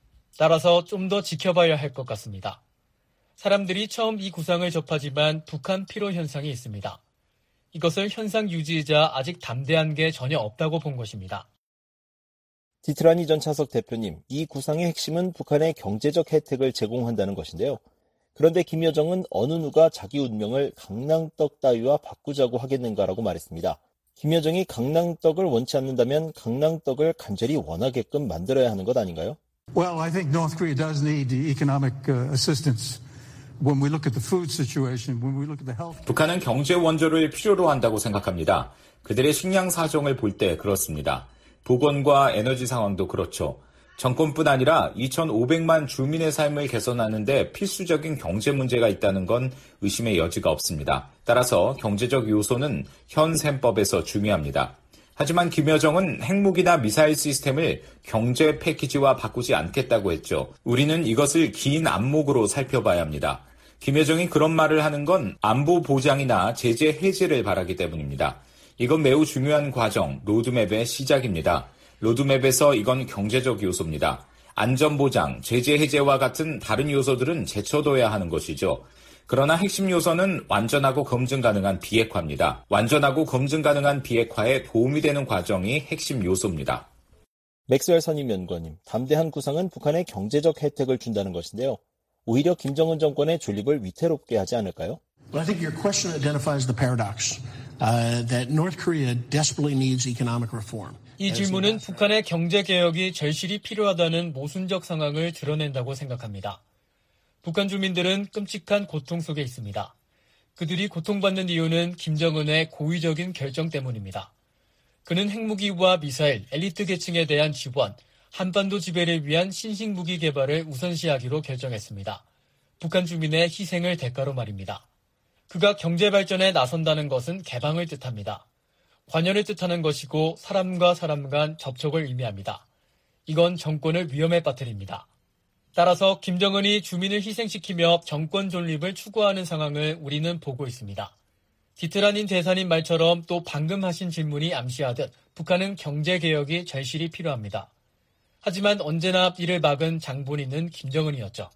따라서 좀 더 지켜봐야 할 것 같습니다. 사람들이 처음 이 구상을 접하지만 북한 피로 현상이 있습니다. 이것을 현상 유지이자 아직 담대한 게 전혀 없다고 본 것입니다. 디트라니 전 차석 대표님, 이 구상의 핵심은 북한의 경제적 혜택을 제공한다는 것인데요. 그런데 김여정은 어느 누가 자기 운명을 강낭떡 따위와 바꾸자고 하겠는가라고 말했습니다. 김여정이 강낭떡을 원치 않는다면 강낭떡을 간절히 원하게끔 만들어야 하는 것 아닌가요? Well, I think North Korea does need the economic uh, assistance. When we look at the food situation, when we look at the health. 북한은 경제 원조를 필요로 한다고 생각합니다. 그들의 식량 사정을 볼 때 그렇습니다. 보건과 에너지 상황도 그렇죠. 정권뿐 아니라 이천오백만 주민의 삶을 개선하는 데 필수적인 경제 문제가 있다는 건 의심의 여지가 없습니다. 따라서 경제적 요소는 현 셈법에서 중요합니다. 하지만 김여정은 핵무기나 미사일 시스템을 경제 패키지와 바꾸지 않겠다고 했죠. 우리는 이것을 긴 안목으로 살펴봐야 합니다. 김여정이 그런 말을 하는 건 안보 보장이나 제재 해제를 바라기 때문입니다. 이건 매우 중요한 과정, 로드맵의 시작입니다. 로드맵에서 이건 경제적 요소입니다. 안전보장, 제재 해제와 같은 다른 요소들은 제쳐둬야 하는 것이죠. 그러나 핵심 요소는 완전하고 검증 가능한 비핵화입니다. 완전하고 검증 가능한 비핵화에 도움이 되는 과정이 핵심 요소입니다. 맥스웰 선임연구원님, 담대한 구상은 북한의 경제적 혜택을 준다는 것인데요. 오히려 김정은 정권의 존립을 위태롭게 하지 않을까요? Well, I think your question identifies the paradox uh, that North Korea desperately needs economic reform. 이 질문은 북한의 경제개혁이 절실히 필요하다는 모순적 상황을 드러낸다고 생각합니다. 북한 주민들은 끔찍한 고통 속에 있습니다. 그들이 고통받는 이유는 김정은의 고의적인 결정 때문입니다. 그는 핵무기와 미사일, 엘리트 계층에 대한 지원, 한반도 지배를 위한 신식무기 개발을 우선시하기로 결정했습니다. 북한 주민의 희생을 대가로 말입니다. 그가 경제발전에 나선다는 것은 개방을 뜻합니다. 관여를 뜻하는 것이고 사람과 사람 간 접촉을 의미합니다. 이건 정권을 위험에 빠뜨립니다. 따라서 김정은이 주민을 희생시키며 정권 존립을 추구하는 상황을 우리는 보고 있습니다. 디트라닌 대사님 말처럼 또 방금 하신 질문이 암시하듯 북한은 경제개혁이 절실히 필요합니다. 하지만 언제나 이를 막은 장본인은 김정은이었죠.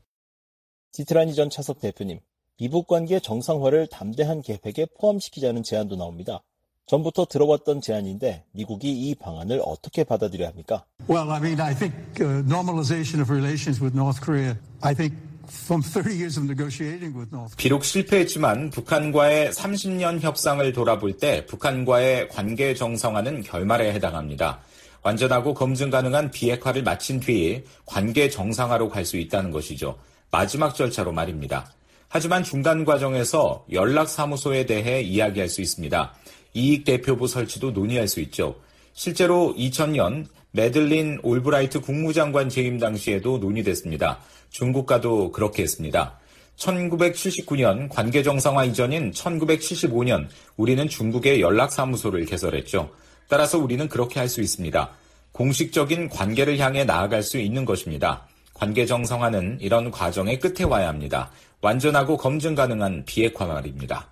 디트라니 전 차석 대표님, 미북 관계 정상화를 담대한 계획에 포함시키자는 제안도 나옵니다. 전부터 들어왔던 제안인데 미국이 이 방안을 어떻게 받아들여야 합니까? Well, I mean, I think uh, normalization of relations with North Korea, I think from thirty years of negotiating with North Korea. 비록 실패했지만 북한과의 삼십 년 협상을 돌아볼 때 북한과의 관계 정상화는 결말에 해당합니다. 완전하고 검증 가능한 비핵화를 마친 뒤에 관계 정상화로 갈 수 있다는 것이죠. 마지막 절차로 말입니다. 하지만 중단 과정에서 연락사무소에 대해 이야기할 수 있습니다. 이익대표부 설치도 논의할 수 있죠. 실제로 이천 년 매들린 올브라이트 국무장관 재임 당시에도 논의됐습니다. 중국과도 그렇게 했습니다. 천구백칠십구 년 관계 정상화 이전인 천구백칠십오 년 우리는 중국의 연락사무소를 개설했죠. 따라서 우리는 그렇게 할 수 있습니다. 공식적인 관계를 향해 나아갈 수 있는 것입니다. 관계 정상화는 이런 과정의 끝에 와야 합니다. 완전하고 검증 가능한 비핵화 말입니다.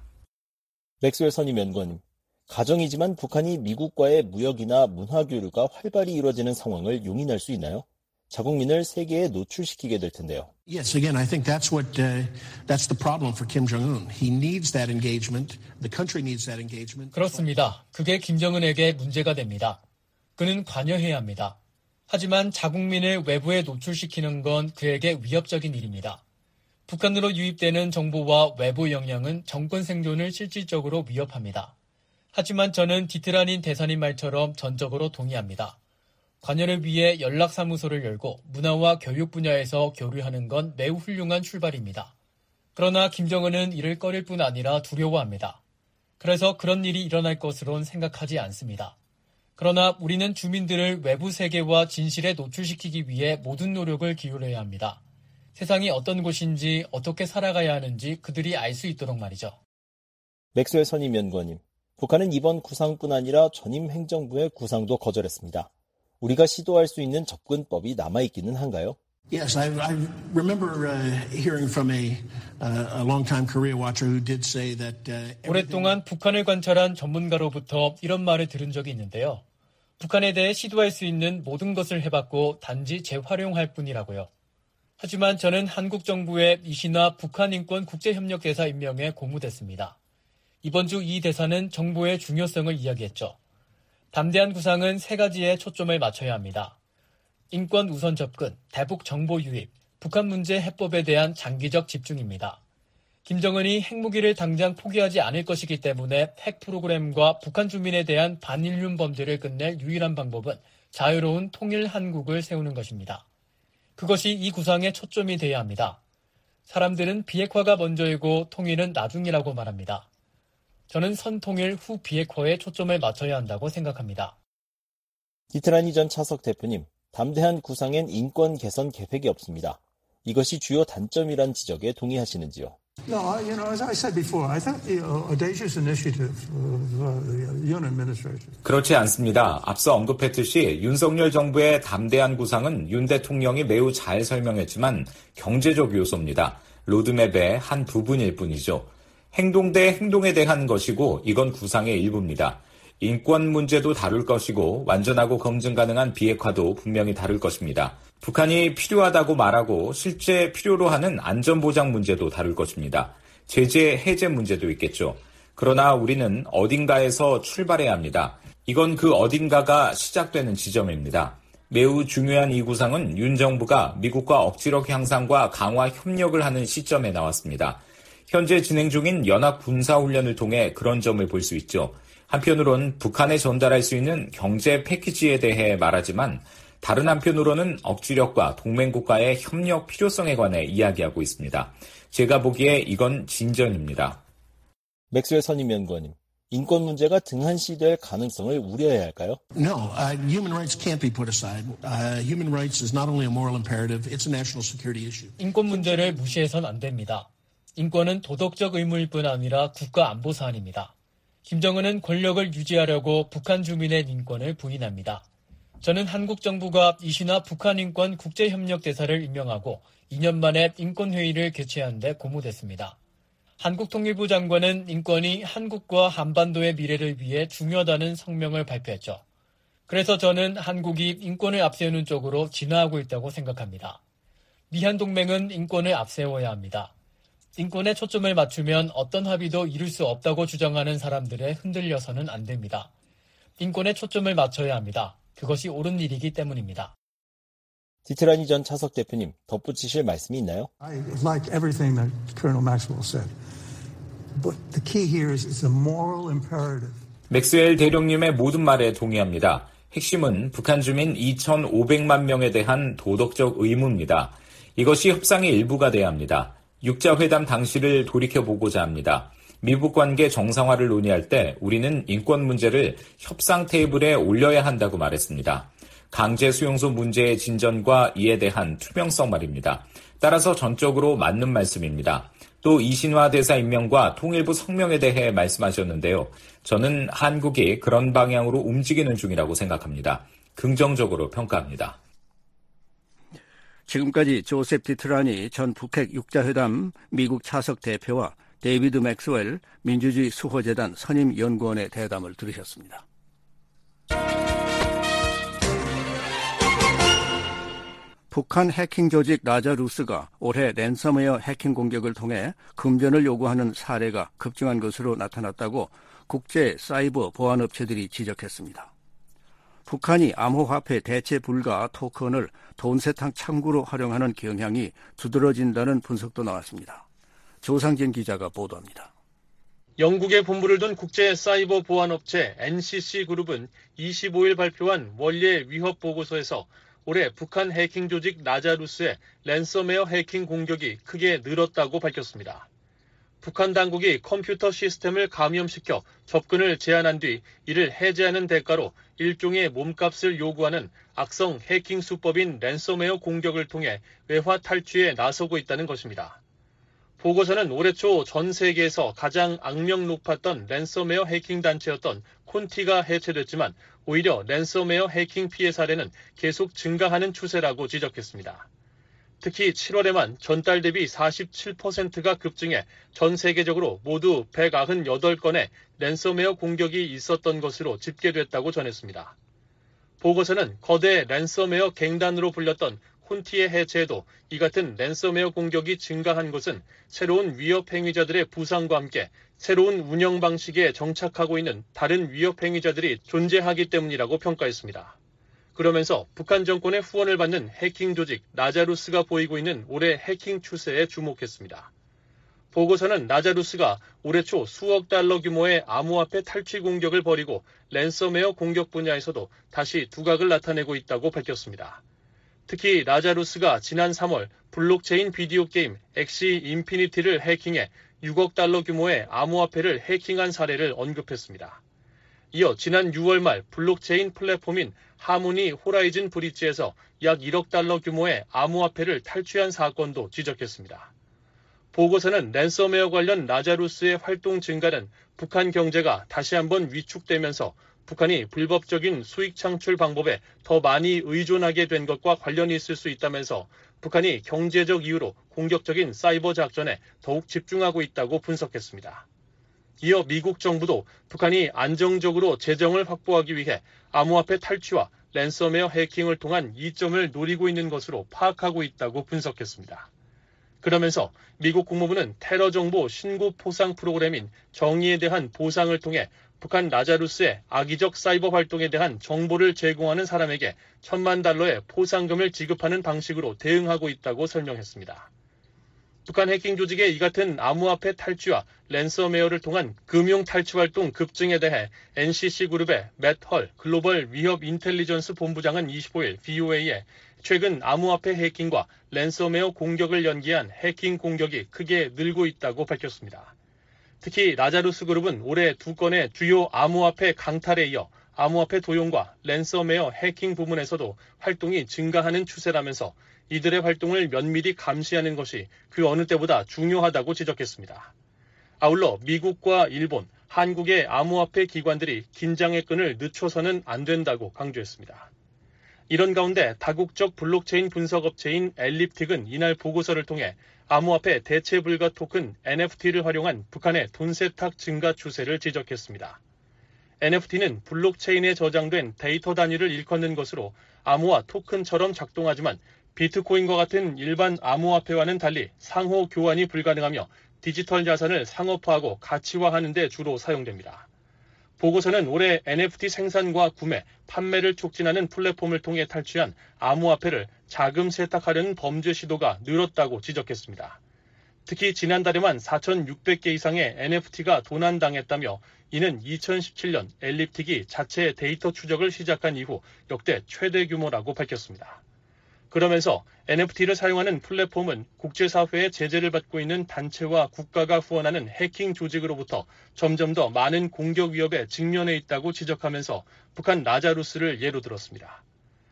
맥스웰 선임 연구원님, 가정이지만 북한이 미국과의 무역이나 문화 교류가 활발히 이루어지는 상황을 용인할 수 있나요? 자국민을 세계에 노출시키게 될 텐데요. Yes, again, I think that's what uh, that's the problem for Kim Jong-un. He needs that engagement. The country needs that engagement. 그렇습니다. 그게 김정은에게 문제가 됩니다. 그는 관여해야 합니다. 하지만 자국민을 외부에 노출시키는 건 그에게 위협적인 일입니다. 북한으로 유입되는 정보와 외부 영향은 정권 생존을 실질적으로 위협합니다. 하지만 저는 디트란인 대사님 말처럼 전적으로 동의합니다. 관여를 위해 연락사무소를 열고 문화와 교육 분야에서 교류하는 건 매우 훌륭한 출발입니다. 그러나 김정은은 이를 꺼릴 뿐 아니라 두려워합니다. 그래서 그런 일이 일어날 것으론 생각하지 않습니다. 그러나 우리는 주민들을 외부 세계와 진실에 노출시키기 위해 모든 노력을 기울여야 합니다. 세상이 어떤 곳인지 어떻게 살아가야 하는지 그들이 알 수 있도록 말이죠. 맥스웰 선임 연구원님, 북한은 이번 구상뿐 아니라 전임 행정부의 구상도 거절했습니다. 우리가 시도할 수 있는 접근법이 남아있기는 한가요? Yes, I, I remember uh, hearing from a, uh, a long-time Korea watcher who did say that. Uh, 오랫동안 북한을 관찰한 전문가로부터 이런 말을 들은 적이 있는데요. 북한에 대해 시도할 수 있는 모든 것을 해봤고 단지 재활용할 뿐이라고요. 하지만 저는 한국 정부의 이신화 북한인권 국제협력대사 임명에 고무됐습니다. 이번 주 이 대사는 정보의 중요성을 이야기했죠. 담대한 구상은 세 가지에 초점을 맞춰야 합니다. 인권 우선 접근, 대북 정보 유입, 북한 문제 해법에 대한 장기적 집중입니다. 김정은이 핵무기를 당장 포기하지 않을 것이기 때문에 핵 프로그램과 북한 주민에 대한 반인륜 범죄를 끝낼 유일한 방법은 자유로운 통일 한국을 세우는 것입니다. 그것이 이 구상의 초점이 돼야 합니다. 사람들은 비핵화가 먼저이고 통일은 나중이라고 말합니다. 저는 선통일 후 비핵화에 초점을 맞춰야 한다고 생각합니다. 디트라니 전 차석 대표님, 담대한 구상엔 인권 개선 계획이 없습니다. 이것이 주요 단점이란 지적에 동의하시는지요? No, you know, as I said before, I think the audacious initiative of the Yoon administration. 그렇지 않습니다. 앞서 언급했듯이 윤석열 정부의 담대한 구상은 윤 대통령이 매우 잘 설명했지만 경제적 요소입니다. 로드맵의 한 부분일 뿐이죠. 행동 대 행동에 대한 것이고 이건 구상의 일부입니다. 인권 문제도 다룰 것이고 완전하고 검증 가능한 비핵화도 분명히 다룰 것입니다. 북한이 필요하다고 말하고 실제 필요로 하는 안전보장 문제도 다룰 것입니다. 제재 해제 문제도 있겠죠. 그러나 우리는 어딘가에서 출발해야 합니다. 이건 그 어딘가가 시작되는 지점입니다. 매우 중요한 이 구상은 윤 정부가 미국과 억지력 향상과 강화 협력을 하는 시점에 나왔습니다. 현재 진행 중인 연합 군사훈련을 통해 그런 점을 볼 수 있죠. 한편으론 북한에 전달할 수 있는 경제 패키지에 대해 말하지만 다른 한편으로는 억지력과 동맹국가의 협력 필요성에 관해 이야기하고 있습니다. 제가 보기에 이건 진전입니다. 맥스웰 선임 연구원님, 인권 문제가 등한시될 가능성을 우려해야 할까요? No, uh, human rights can't be put aside. Uh, human rights is not only a moral imperative, it's a national security issue. 인권 문제를 무시해서는 안 됩니다. 인권은 도덕적 의무일 뿐 아니라 국가 안보 사안입니다. 김정은은 권력을 유지하려고 북한 주민의 인권을 부인합니다. 저는 한국 정부가 이신화 북한인권 국제협력대사를 임명하고 이 년 만에 인권회의를 개최한 데 고무됐습니다. 한국통일부 장관은 인권이 한국과 한반도의 미래를 위해 중요하다는 성명을 발표했죠. 그래서 저는 한국이 인권을 앞세우는 쪽으로 진화하고 있다고 생각합니다. 미한동맹은 인권을 앞세워야 합니다. 인권에 초점을 맞추면 어떤 합의도 이룰 수 없다고 주장하는 사람들에 흔들려서는 안 됩니다. 인권에 초점을 맞춰야 합니다. 그것이 옳은 일이기 때문입니다. 디트라니 전 차석 대표님, 덧붙이실 말씀이 있나요? I like everything that Colonel Maxwell said. But the key here is it's a moral imperative. 맥스웰 대령님의 모든 말에 동의합니다. 핵심은 북한 주민 이천오백만 명에 대한 도덕적 의무입니다. 이것이 협상의 일부가 돼야 합니다. 육자회담 당시를 돌이켜보고자 합니다. 미북 관계 정상화를 논의할 때 우리는 인권 문제를 협상 테이블에 올려야 한다고 말했습니다. 강제 수용소 문제의 진전과 이에 대한 투명성 말입니다. 따라서 전적으로 맞는 말씀입니다. 또 이신화 대사 임명과 통일부 성명에 대해 말씀하셨는데요. 저는 한국이 그런 방향으로 움직이는 중이라고 생각합니다. 긍정적으로 평가합니다. 지금까지 조셉 디트라니 전 북핵 육자회담 미국 차석 대표와 데이비드 맥스웰 민주주의 수호재단 선임연구원의 대담을 들으셨습니다. 북한 해킹 조직 라자루스가 올해 랜섬웨어 해킹 공격을 통해 금전을 요구하는 사례가 급증한 것으로 나타났다고 국제 사이버 보안업체들이 지적했습니다. 북한이 암호화폐 대체 불가 토큰을 돈세탁 창구로 활용하는 경향이 두드러진다는 분석도 나왔습니다. 조상진 기자가 보도합니다. 영국에 본부를 둔 국제 사이버 보안업체 엔씨씨 그룹은 이십오일 발표한 원예 위협 보고서에서 올해 북한 해킹 조직 라자루스의 랜섬웨어 해킹 공격이 크게 늘었다고 밝혔습니다. 북한 당국이 컴퓨터 시스템을 감염시켜 접근을 제한한 뒤 이를 해제하는 대가로 일종의 몸값을 요구하는 악성 해킹 수법인 랜섬웨어 공격을 통해 외화 탈취에 나서고 있다는 것입니다. 보고서는 올해 초 전 세계에서 가장 악명 높았던 랜섬웨어 해킹 단체였던 콘티가 해체됐지만 오히려 랜섬웨어 해킹 피해 사례는 계속 증가하는 추세라고 지적했습니다. 특히 칠월에만 전달 대비 사십칠 퍼센트가 급증해 전 세계적으로 모두 백구십팔 건의 랜섬웨어 공격이 있었던 것으로 집계됐다고 전했습니다. 보고서는 거대 랜섬웨어 갱단으로 불렸던 콘티의 해체에도 이 같은 랜섬웨어 공격이 증가한 것은 새로운 위협 행위자들의 부상과 함께 새로운 운영 방식에 정착하고 있는 다른 위협 행위자들이 존재하기 때문이라고 평가했습니다. 그러면서 북한 정권의 후원을 받는 해킹 조직 라자루스가 보이고 있는 올해 해킹 추세에 주목했습니다. 보고서는 라자루스가 올해 초 수억 달러 규모의 암호화폐 탈취 공격을 벌이고 랜섬웨어 공격 분야에서도 다시 두각을 나타내고 있다고 밝혔습니다. 특히 라자루스가 지난 삼월 블록체인 비디오 게임 엑시 인피니티를 해킹해 육억 달러 규모의 암호화폐를 해킹한 사례를 언급했습니다. 이어 지난 유월 말 블록체인 플랫폼인 하모니 호라이즌 브릿지에서 약 일억 달러 규모의 암호화폐를 탈취한 사건도 지적했습니다. 보고서는 랜섬웨어 관련 라자루스의 활동 증가는 북한 경제가 다시 한번 위축되면서 북한이 불법적인 수익 창출 방법에 더 많이 의존하게 된 것과 관련이 있을 수 있다면서 북한이 경제적 이유로 공격적인 사이버 작전에 더욱 집중하고 있다고 분석했습니다. 이어 미국 정부도 북한이 안정적으로 재정을 확보하기 위해 암호화폐 탈취와 랜섬웨어 해킹을 통한 이점을 노리고 있는 것으로 파악하고 있다고 분석했습니다. 그러면서 미국 국무부는 테러 정보 신고 포상 프로그램인 정의에 대한 보상을 통해 북한 라자루스의 악의적 사이버 활동에 대한 정보를 제공하는 사람에게 천만 달러의 포상금을 지급하는 방식으로 대응하고 있다고 설명했습니다. 북한 해킹 조직의 이 같은 암호화폐 탈취와 랜섬웨어를 통한 금융 탈취 활동 급증에 대해 엔씨씨 그룹의 맷 헐 글로벌 위협 인텔리전스 본부장은 이십오일 브이오에이에 최근 암호화폐 해킹과 랜섬웨어 공격을 연기한 해킹 공격이 크게 늘고 있다고 밝혔습니다. 특히 라자루스 그룹은 올해 두 건의 주요 암호화폐 강탈에 이어 암호화폐 도용과 랜섬웨어 해킹 부문에서도 활동이 증가하는 추세라면서 이들의 활동을 면밀히 감시하는 것이 그 어느 때보다 중요하다고 지적했습니다. 아울러 미국과 일본, 한국의 암호화폐 기관들이 긴장의 끈을 늦춰서는 안 된다고 강조했습니다. 이런 가운데 다국적 블록체인 분석업체인 엘립틱은 이날 보고서를 통해 암호화폐 대체 불가 토큰 엔에프티를 활용한 북한의 돈 세탁 증가 추세를 지적했습니다. 엔에프티는 블록체인에 저장된 데이터 단위를 일컫는 것으로 암호화 토큰처럼 작동하지만 비트코인과 같은 일반 암호화폐와는 달리 상호 교환이 불가능하며 디지털 자산을 상업화하고 가치화하는 데 주로 사용됩니다. 보고서는 올해 엔에프티 생산과 구매, 판매를 촉진하는 플랫폼을 통해 탈취한 암호화폐를 자금 세탁하려는 범죄 시도가 늘었다고 지적했습니다. 특히 지난달에만 사천육백 개 이상의 엔에프티가 도난당했다며 이는 이천십칠 년 엘립틱이 자체 데이터 추적을 시작한 이후 역대 최대 규모라고 밝혔습니다. 그러면서 엔에프티를 사용하는 플랫폼은 국제사회의 제재를 받고 있는 단체와 국가가 후원하는 해킹 조직으로부터 점점 더 많은 공격 위협에 직면해 있다고 지적하면서 북한 라자루스를 예로 들었습니다.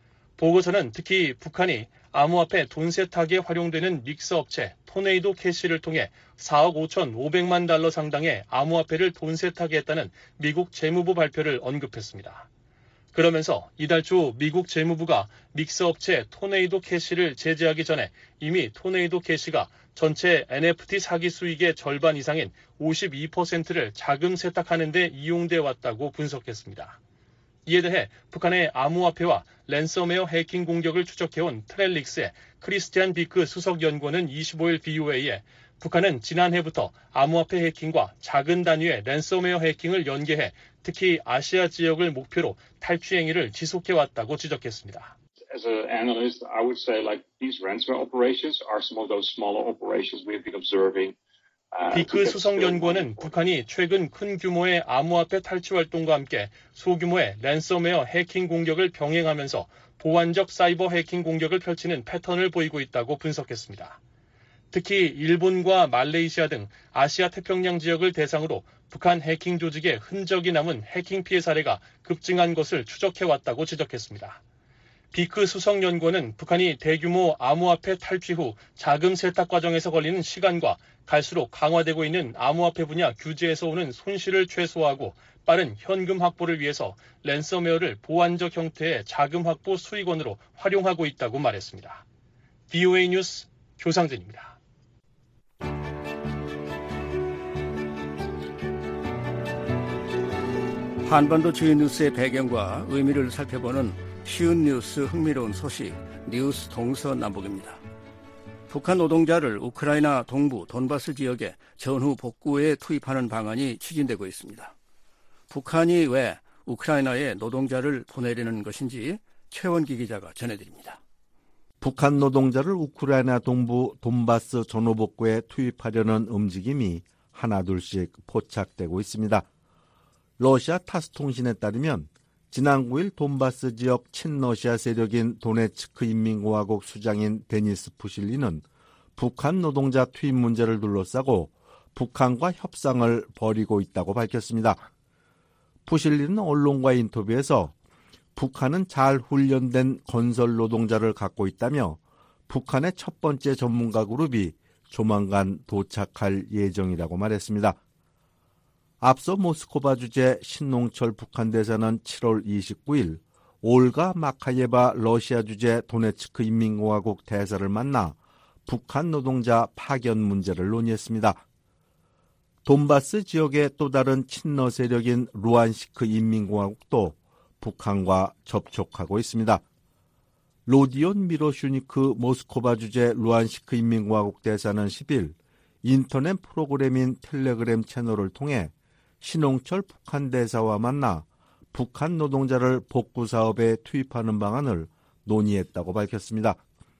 보고서는 특히 북한이 암호화폐 돈 세탁에 활용되는 믹스 업체 토네이도 캐시를 통해 사억 오천오백만 달러 상당의 암호화폐를 돈 세탁했다는 미국 재무부 발표를 언급했습니다. 그러면서 이달 초 미국 재무부가 믹스 업체 토네이도 캐시를 제재하기 전에 이미 토네이도 캐시가 전체 엔에프티 사기 수익의 절반 이상인 오십이 퍼센트를 자금 세탁하는 데 이용돼 왔다고 분석했습니다. 이에 대해 북한의 암호화폐와 랜섬웨어 해킹 공격을 추적해온 트렐릭스의 크리스티안 비크 수석연구원은 이십오일 비오에이에 북한은 지난해부터 암호화폐 해킹과 작은 단위의 랜섬웨어 해킹을 연계해 특히 아시아 지역을 목표로 탈취 행위를 지속해왔다고 지적했습니다. As an analyst, I would say like these ransomware operations are some of those smaller operations we've been observing. 비크 수석연구원은 북한이 최근 큰 규모의 암호화폐 탈취 활동과 함께 소규모의 랜섬웨어 해킹 공격을 병행하면서 보완적 사이버 해킹 공격을 펼치는 패턴을 보이고 있다고 분석했습니다. 특히 일본과 말레이시아 등 아시아 태평양 지역을 대상으로 북한 해킹 조직의 흔적이 남은 해킹 피해 사례가 급증한 것을 추적해왔다고 지적했습니다. 비크 수석연구원은 북한이 대규모 암호화폐 탈취 후 자금 세탁 과정에서 걸리는 시간과 갈수록 강화되고 있는 암호화폐 분야 규제에서 오는 손실을 최소화하고 빠른 현금 확보를 위해서 랜섬웨어를 보완적 형태의 자금 확보 수익원으로 활용하고 있다고 말했습니다. 비오에이 뉴스 조상진입니다. 한반도 주요 뉴스의 배경과 의미를 살펴보는 쉬운 뉴스 흥미로운 소식 뉴스 동서남북입니다. 북한 노동자를 우크라이나 동부 돈바스 지역에 전후 복구에 투입하는 방안이 추진되고 있습니다. 북한이 왜 우크라이나에 노동자를 보내려는 것인지 최원기 기자가 전해드립니다. 북한 노동자를 우크라이나 동부 돈바스 전후 복구에 투입하려는 움직임이 하나둘씩 포착되고 있습니다. 러시아 타스 통신에 따르면 지난 구일 돈바스 지역 친러시아 세력인 도네츠크 인민공화국 수장인 데니스 푸실리는 북한 노동자 투입 문제를 둘러싸고 북한과 협상을 벌이고 있다고 밝혔습니다. 푸실리는 언론과의 인터뷰에서 북한은 잘 훈련된 건설 노동자를 갖고 있다며 북한의 첫 번째 전문가 그룹이 조만간 도착할 예정이라고 말했습니다. 앞서 모스크바 주재 신농철 북한 대사는 칠월 이십구일 올가 마카예바 러시아 주재 도네츠크 인민공화국 대사를 만나 북한 노동자 파견 문제를 논의했습니다. 돈바스 지역의 또 다른 친러 세력인 루안시크 인민공화국도 북한과 접촉하고 있습니다. 로디온 미로슈니크 모스크바 주재 루안시크 인민공화국 대사는 십일 인터넷 프로그램인 텔레그램 채널을 통해 신홍철 북한 대사와 만나 북한 노동자를 복구 사업에 투입하는 방안을 논의했다고 밝혔습니다.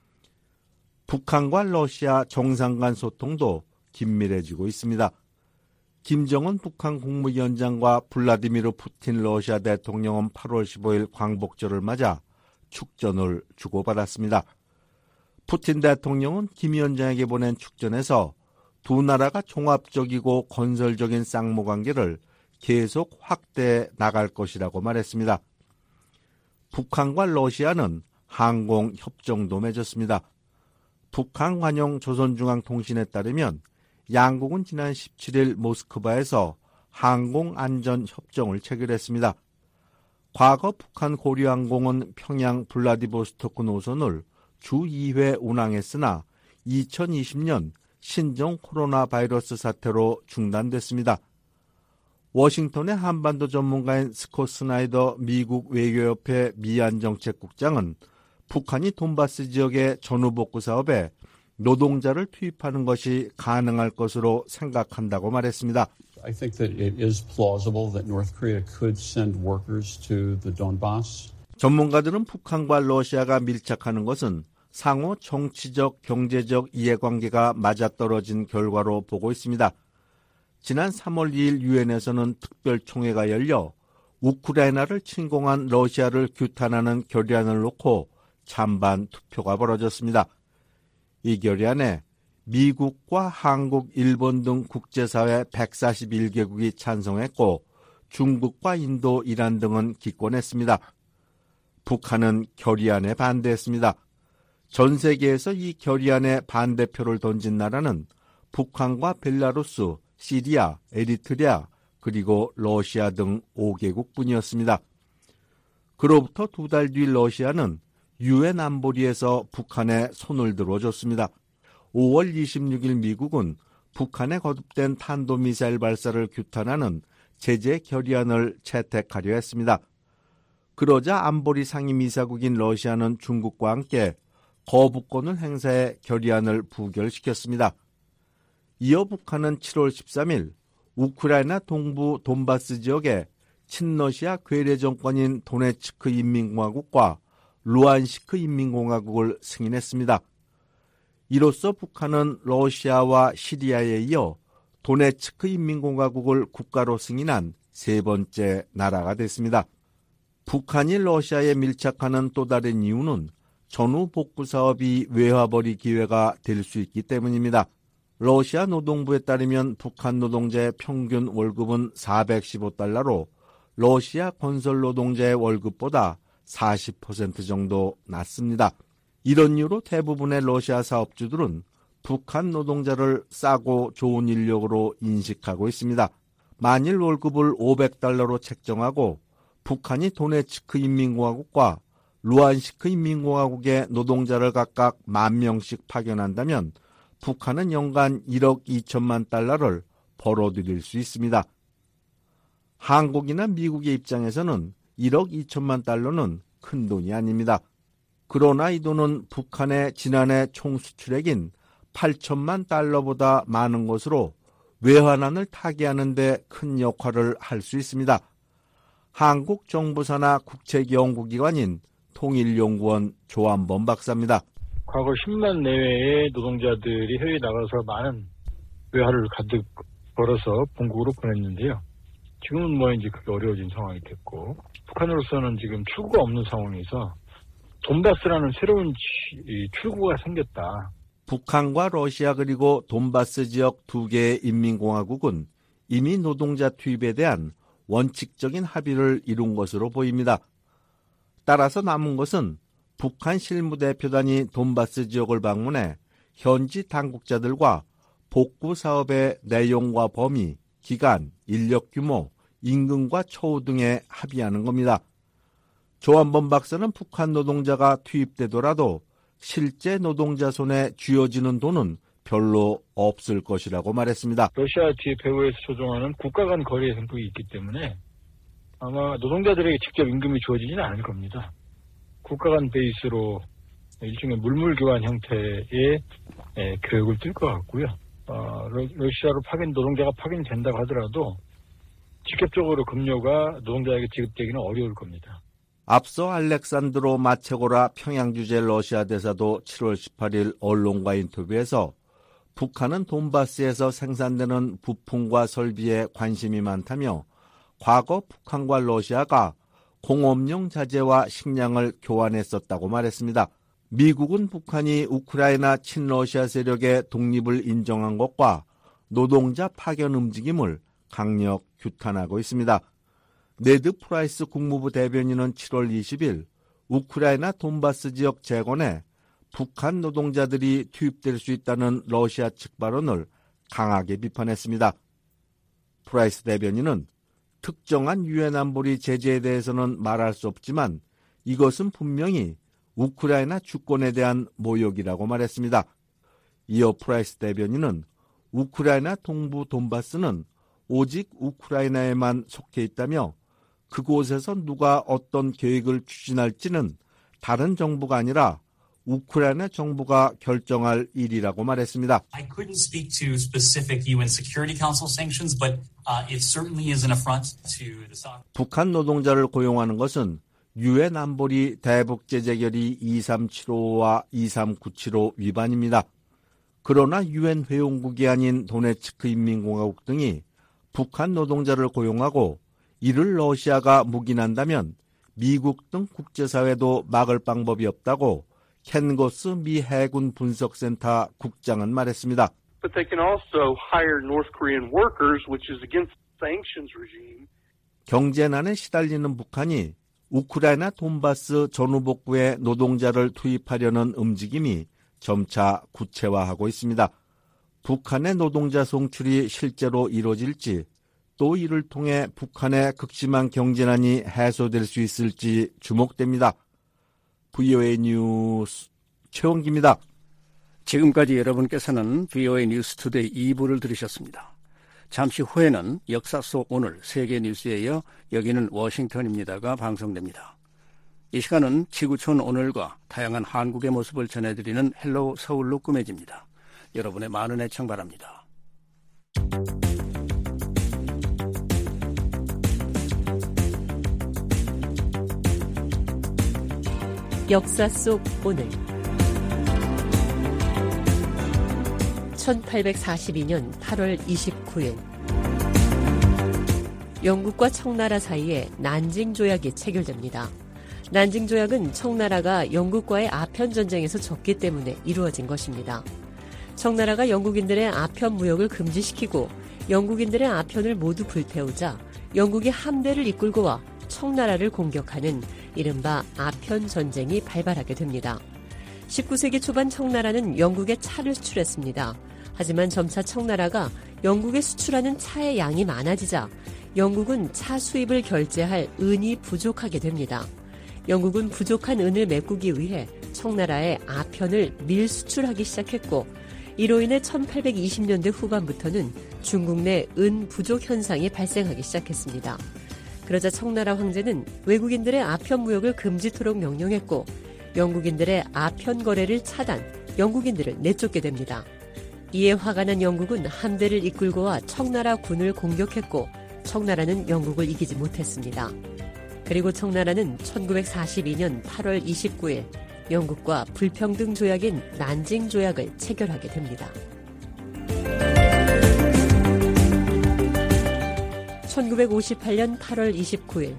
북한과 러시아 정상 간 소통도 긴밀해지고 있습니다. 김정은 북한 국무위원장과 블라디미르 푸틴 러시아 대통령은 팔월 십오일 광복절을 맞아 축전을 주고받았습니다. 푸틴 대통령은 김 위원장에게 보낸 축전에서 두 나라가 종합적이고 건설적인 쌍무관계를 계속 확대해 나갈 것이라고 말했습니다. 북한과 러시아는 항공협정도 맺었습니다. 북한 관영 조선중앙통신에 따르면 양국은 지난 십칠일 모스크바에서 항공안전협정을 체결했습니다. 과거 북한 고려항공은 평양 블라디보스토크 노선을 주 이 회 운항했으나 이천이십년 신종 코로나 바이러스 사태로 중단됐습니다. 워싱턴의 한반도 전문가인 스콧 스나이더 미국 외교협회 미안정책국장은 북한이 돈바스 지역의 전후복구 사업에 노동자를 투입하는 것이 가능할 것으로 생각한다고 말했습니다. I think that it is plausible that North Korea could send workers to the Donbass. 전문가들은 북한과 러시아가 밀착하는 것은 상호 정치적, 경제적 이해관계가 맞아떨어진 결과로 보고 있습니다. 지난 삼월 이일 유엔에서는 특별총회가 열려 우크라이나를 침공한 러시아를 규탄하는 결의안을 놓고 찬반 투표가 벌어졌습니다. 이 결의안에 미국과 한국, 일본 등 국제사회 백사십일 개국이 찬성했고 중국과 인도, 이란 등은 기권했습니다. 북한은 결의안에 반대했습니다. 전 세계에서 이 결의안에 반대표를 던진 나라는 북한과 벨라루스, 시리아, 에리트리아, 그리고 러시아 등 오 개국뿐이었습니다. 그로부터 두 달 뒤 러시아는 유엔 안보리에서 북한에 손을 들어줬습니다. 오월 이십육일 미국은 북한에 거듭된 탄도미사일 발사를 규탄하는 제재 결의안을 채택하려 했습니다. 그러자 안보리 상임이사국인 러시아는 중국과 함께 거부권을 행사해 결의안을 부결시켰습니다. 이어 북한은 칠월 십삼일 우크라이나 동부 돈바스 지역에 친러시아 괴뢰 정권인 도네츠크 인민공화국과 루안시크 인민공화국을 승인했습니다. 이로써 북한은 러시아와 시리아에 이어 도네츠크 인민공화국을 국가로 승인한 세 번째 나라가 됐습니다. 북한이 러시아에 밀착하는 또 다른 이유는 전후 복구 사업이 외화벌이 기회가 될 수 있기 때문입니다. 러시아 노동부에 따르면 북한 노동자의 평균 월급은 사백십오 달러로 러시아 건설 노동자의 월급보다 사십 퍼센트 정도 낮습니다. 이런 이유로 대부분의 러시아 사업주들은 북한 노동자를 싸고 좋은 인력으로 인식하고 있습니다. 만일 월급을 오백 달러로 책정하고 북한이 도네츠크 인민공화국과 루안시크 인민공화국의 노동자를 각각 만 명씩 파견한다면 북한은 연간 일억 이천만 달러를 벌어들일 수 있습니다. 한국이나 미국의 입장에서는 일억 이천만 달러는 큰 돈이 아닙니다. 그러나 이 돈은 북한의 지난해 총 수출액인 팔천만 달러보다 많은 것으로 외환안을 타개하는 데 큰 역할을 할 수 있습니다. 한국 정부 산하 국책연구기관인 통일연구원 조한범 박사입니다. 과거 십만 내외의 노동자들이 해외에 나가서 많은 외화를 가득 벌어서 본국으로 보냈는데요. 지금은 뭐 이제 그게 어려워진 상황이 됐고, 북한으로서는 지금 출구가 없는 상황에서 돈바스라는 새로운 출구가 생겼다. 북한과 러시아 그리고 돈바스 지역 두 개의 인민공화국은 이미 노동자 투입에 대한 원칙적인 합의를 이룬 것으로 보입니다. 따라서 남은 것은 북한 실무대표단이 돈바스 지역을 방문해 현지 당국자들과 복구 사업의 내용과 범위, 기간, 인력 규모, 임금과 처우 등에 합의하는 겁니다. 조한범 박사는 북한 노동자가 투입되더라도 실제 노동자 손에 쥐어지는 돈은 별로 없을 것이라고 말했습니다. 러시아 뒤에 배후에서 조종하는 국가 간 거래 행동이 있기 때문에 아마 노동자들에게 직접 임금이 주어지지는 않을 겁니다. 국가 간 베이스로 일종의 물물 교환 형태의 교육을 뜰 것 같고요. 어, 러시아로 파견 노동자가 파견된다고 하더라도 직접적으로 급료가 노동자에게 지급되기는 어려울 겁니다. 앞서 알렉산드로 마체고라 평양주재 러시아 대사도 칠월 십팔일 언론과 인터뷰에서 북한은 돈바스에서 생산되는 부품과 설비에 관심이 많다며 과거 북한과 러시아가 공업용 자재와 식량을 교환했었다고 말했습니다. 미국은 북한이 우크라이나 친러시아 세력의 독립을 인정한 것과 노동자 파견 움직임을 강력 규탄하고 있습니다. 네드 프라이스 국무부 대변인은 칠월 이십일 우크라이나 돈바스 지역 재건에 북한 노동자들이 투입될 수 있다는 러시아 측 발언을 강하게 비판했습니다. 프라이스 대변인은 특정한 유엔 안보리 제재에 대해서는 말할 수 없지만 이것은 분명히 우크라이나 주권에 대한 모욕이라고 말했습니다. 이어 프라이스 대변인은 우크라이나 동부 돈바스는 오직 우크라이나에만 속해 있다며 그곳에서 누가 어떤 계획을 추진할지는 다른 정부가 아니라 우크라이나 정부가 결정할 일이라고 말했습니다. I couldn't speak to specific 유엔 Security Council sanctions, but uh, it certainly is an affront to the sovereign. 북한 노동자를 고용하는 것은 유엔 안보리 대북제재결의 이삼칠오와 이삼구칠오 위반입니다. 그러나 유엔 회원국이 아닌 도네츠크 인민공화국 등이 북한 노동자를 고용하고 이를 러시아가 묵인한다면 미국 등 국제사회도 막을 방법이 없다고 켄 고스 미 해군 분석센터 국장은 말했습니다. But they can also hire North Korean workers, which is against the sanctions regime. 경제난에 시달리는 북한이 우크라이나 돈바스 전후복구에 노동자를 투입하려는 움직임이 점차 구체화하고 있습니다. 북한의 노동자 송출이 실제로 이루어질지 또 이를 통해 북한의 극심한 경제난이 해소될 수 있을지 주목됩니다. 브이오에이 뉴스 최원기입니다. 지금까지 여러분께서는 브이오에이 뉴스 투데이 이 부를 들으셨습니다. 잠시 후에는 역사 속 오늘 세계 뉴스에 이어 여기는 워싱턴입니다가 방송됩니다. 이 시간은 지구촌 오늘과 다양한 한국의 모습을 전해드리는 헬로우 서울로 꾸며집니다. 여러분의 많은 애청 바랍니다. 역사 속 오늘 천팔백사십이 년 팔월 이십구일 영국과 청나라 사이에 난징 조약이 체결됩니다. 난징 조약은 청나라가 영국과의 아편 전쟁에서 졌기 때문에 이루어진 것입니다. 청나라가 영국인들의 아편 무역을 금지시키고 영국인들의 아편을 모두 불태우자 영국이 함대를 이끌고 와 청나라를 공격하는 이른바 아편 전쟁이 발발하게 됩니다. 십구 세기 초반 청나라는 영국에 차를 수출했습니다. 하지만 점차 청나라가 영국에 수출하는 차의 양이 많아지자 영국은 차 수입을 결제할 은이 부족하게 됩니다. 영국은 부족한 은을 메꾸기 위해 청나라에 아편을 밀수출하기 시작했고 이로 인해 천팔백이십 년대 후반부터는 중국 내 은 부족 현상이 발생하기 시작했습니다. 그러자 청나라 황제는 외국인들의 아편 무역을 금지토록 명령했고 영국인들의 아편 거래를 차단, 영국인들을 내쫓게 됩니다. 이에 화가 난 영국은 함대를 이끌고 와 청나라 군을 공격했고 청나라는 영국을 이기지 못했습니다. 그리고 청나라는 천구백사십이 년 팔월 이십구일 영국과 불평등 조약인 난징 조약을 체결하게 됩니다. 천구백오십팔 년 팔월 이십구일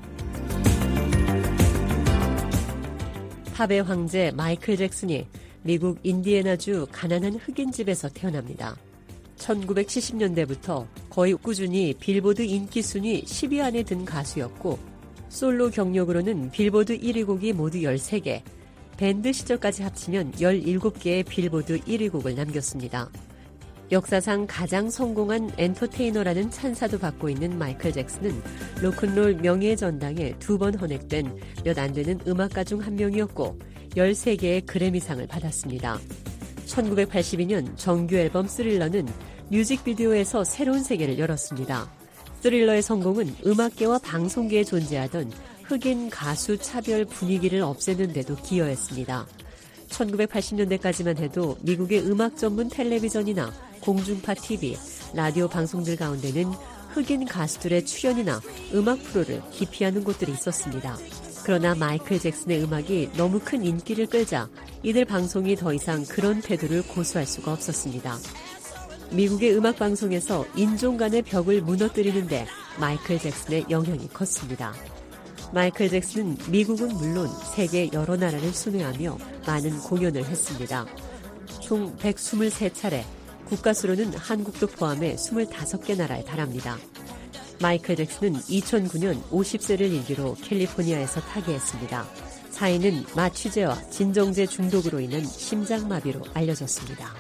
팝의 황제 마이클 잭슨이 미국 인디애나주 가난한 흑인 집에서 태어납니다. 천구백칠십 년대부터 거의 꾸준히 빌보드 인기 순위 십 위 안에 든 가수였고 솔로 경력으로는 빌보드 일 위 곡이 모두 열세 개, 밴드 시절까지 합치면 열일곱 개의 빌보드 일 위 곡을 남겼습니다. 역사상 가장 성공한 엔터테이너라는 찬사도 받고 있는 마이클 잭슨은 로큰롤 명예의 전당에 두 번 헌액된 몇 안 되는 음악가 중 한 명이었고 열세 개의 그래미상을 받았습니다. 천구백팔십이 년 정규 앨범 스릴러는 뮤직비디오에서 새로운 세계를 열었습니다. 스릴러의 성공은 음악계와 방송계에 존재하던 흑인 가수 차별 분위기를 없애는 데도 기여했습니다. 천구백팔십 년대까지만 해도 미국의 음악 전문 텔레비전이나 공중파 티비, 라디오 방송들 가운데는 흑인 가수들의 출연이나 음악 프로를 기피하는 곳들이 있었습니다. 그러나 마이클 잭슨의 음악이 너무 큰 인기를 끌자 이들 방송이 더 이상 그런 태도를 고수할 수가 없었습니다. 미국의 음악 방송에서 인종 간의 벽을 무너뜨리는데 마이클 잭슨의 영향이 컸습니다. 마이클 잭슨은 미국은 물론 세계 여러 나라를 순회하며 많은 공연을 했습니다. 총 백이십삼 차례, 국가수로는 한국도 포함해 이십오 개 나라에 달합니다. 마이클 잭슨은 이천구 년 오십 세를 일기로 캘리포니아에서 타계했습니다. 사인은 마취제와 진정제 중독으로 인한 심장마비로 알려졌습니다.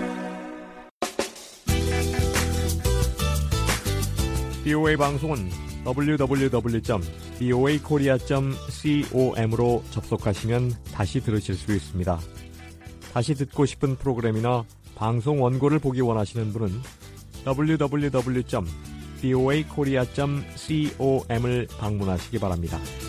브이오에이 방송은 더블유 더블유 더블유 점 브이오에이 코리아 점 com으로 접속하시면 다시 들으실 수 있습니다. 다시 듣고 싶은 프로그램이나 방송 원고를 보기 원하시는 분은 더블유 더블유 더블유 점 브이오에이 코리아 점 com을 방문하시기 바랍니다.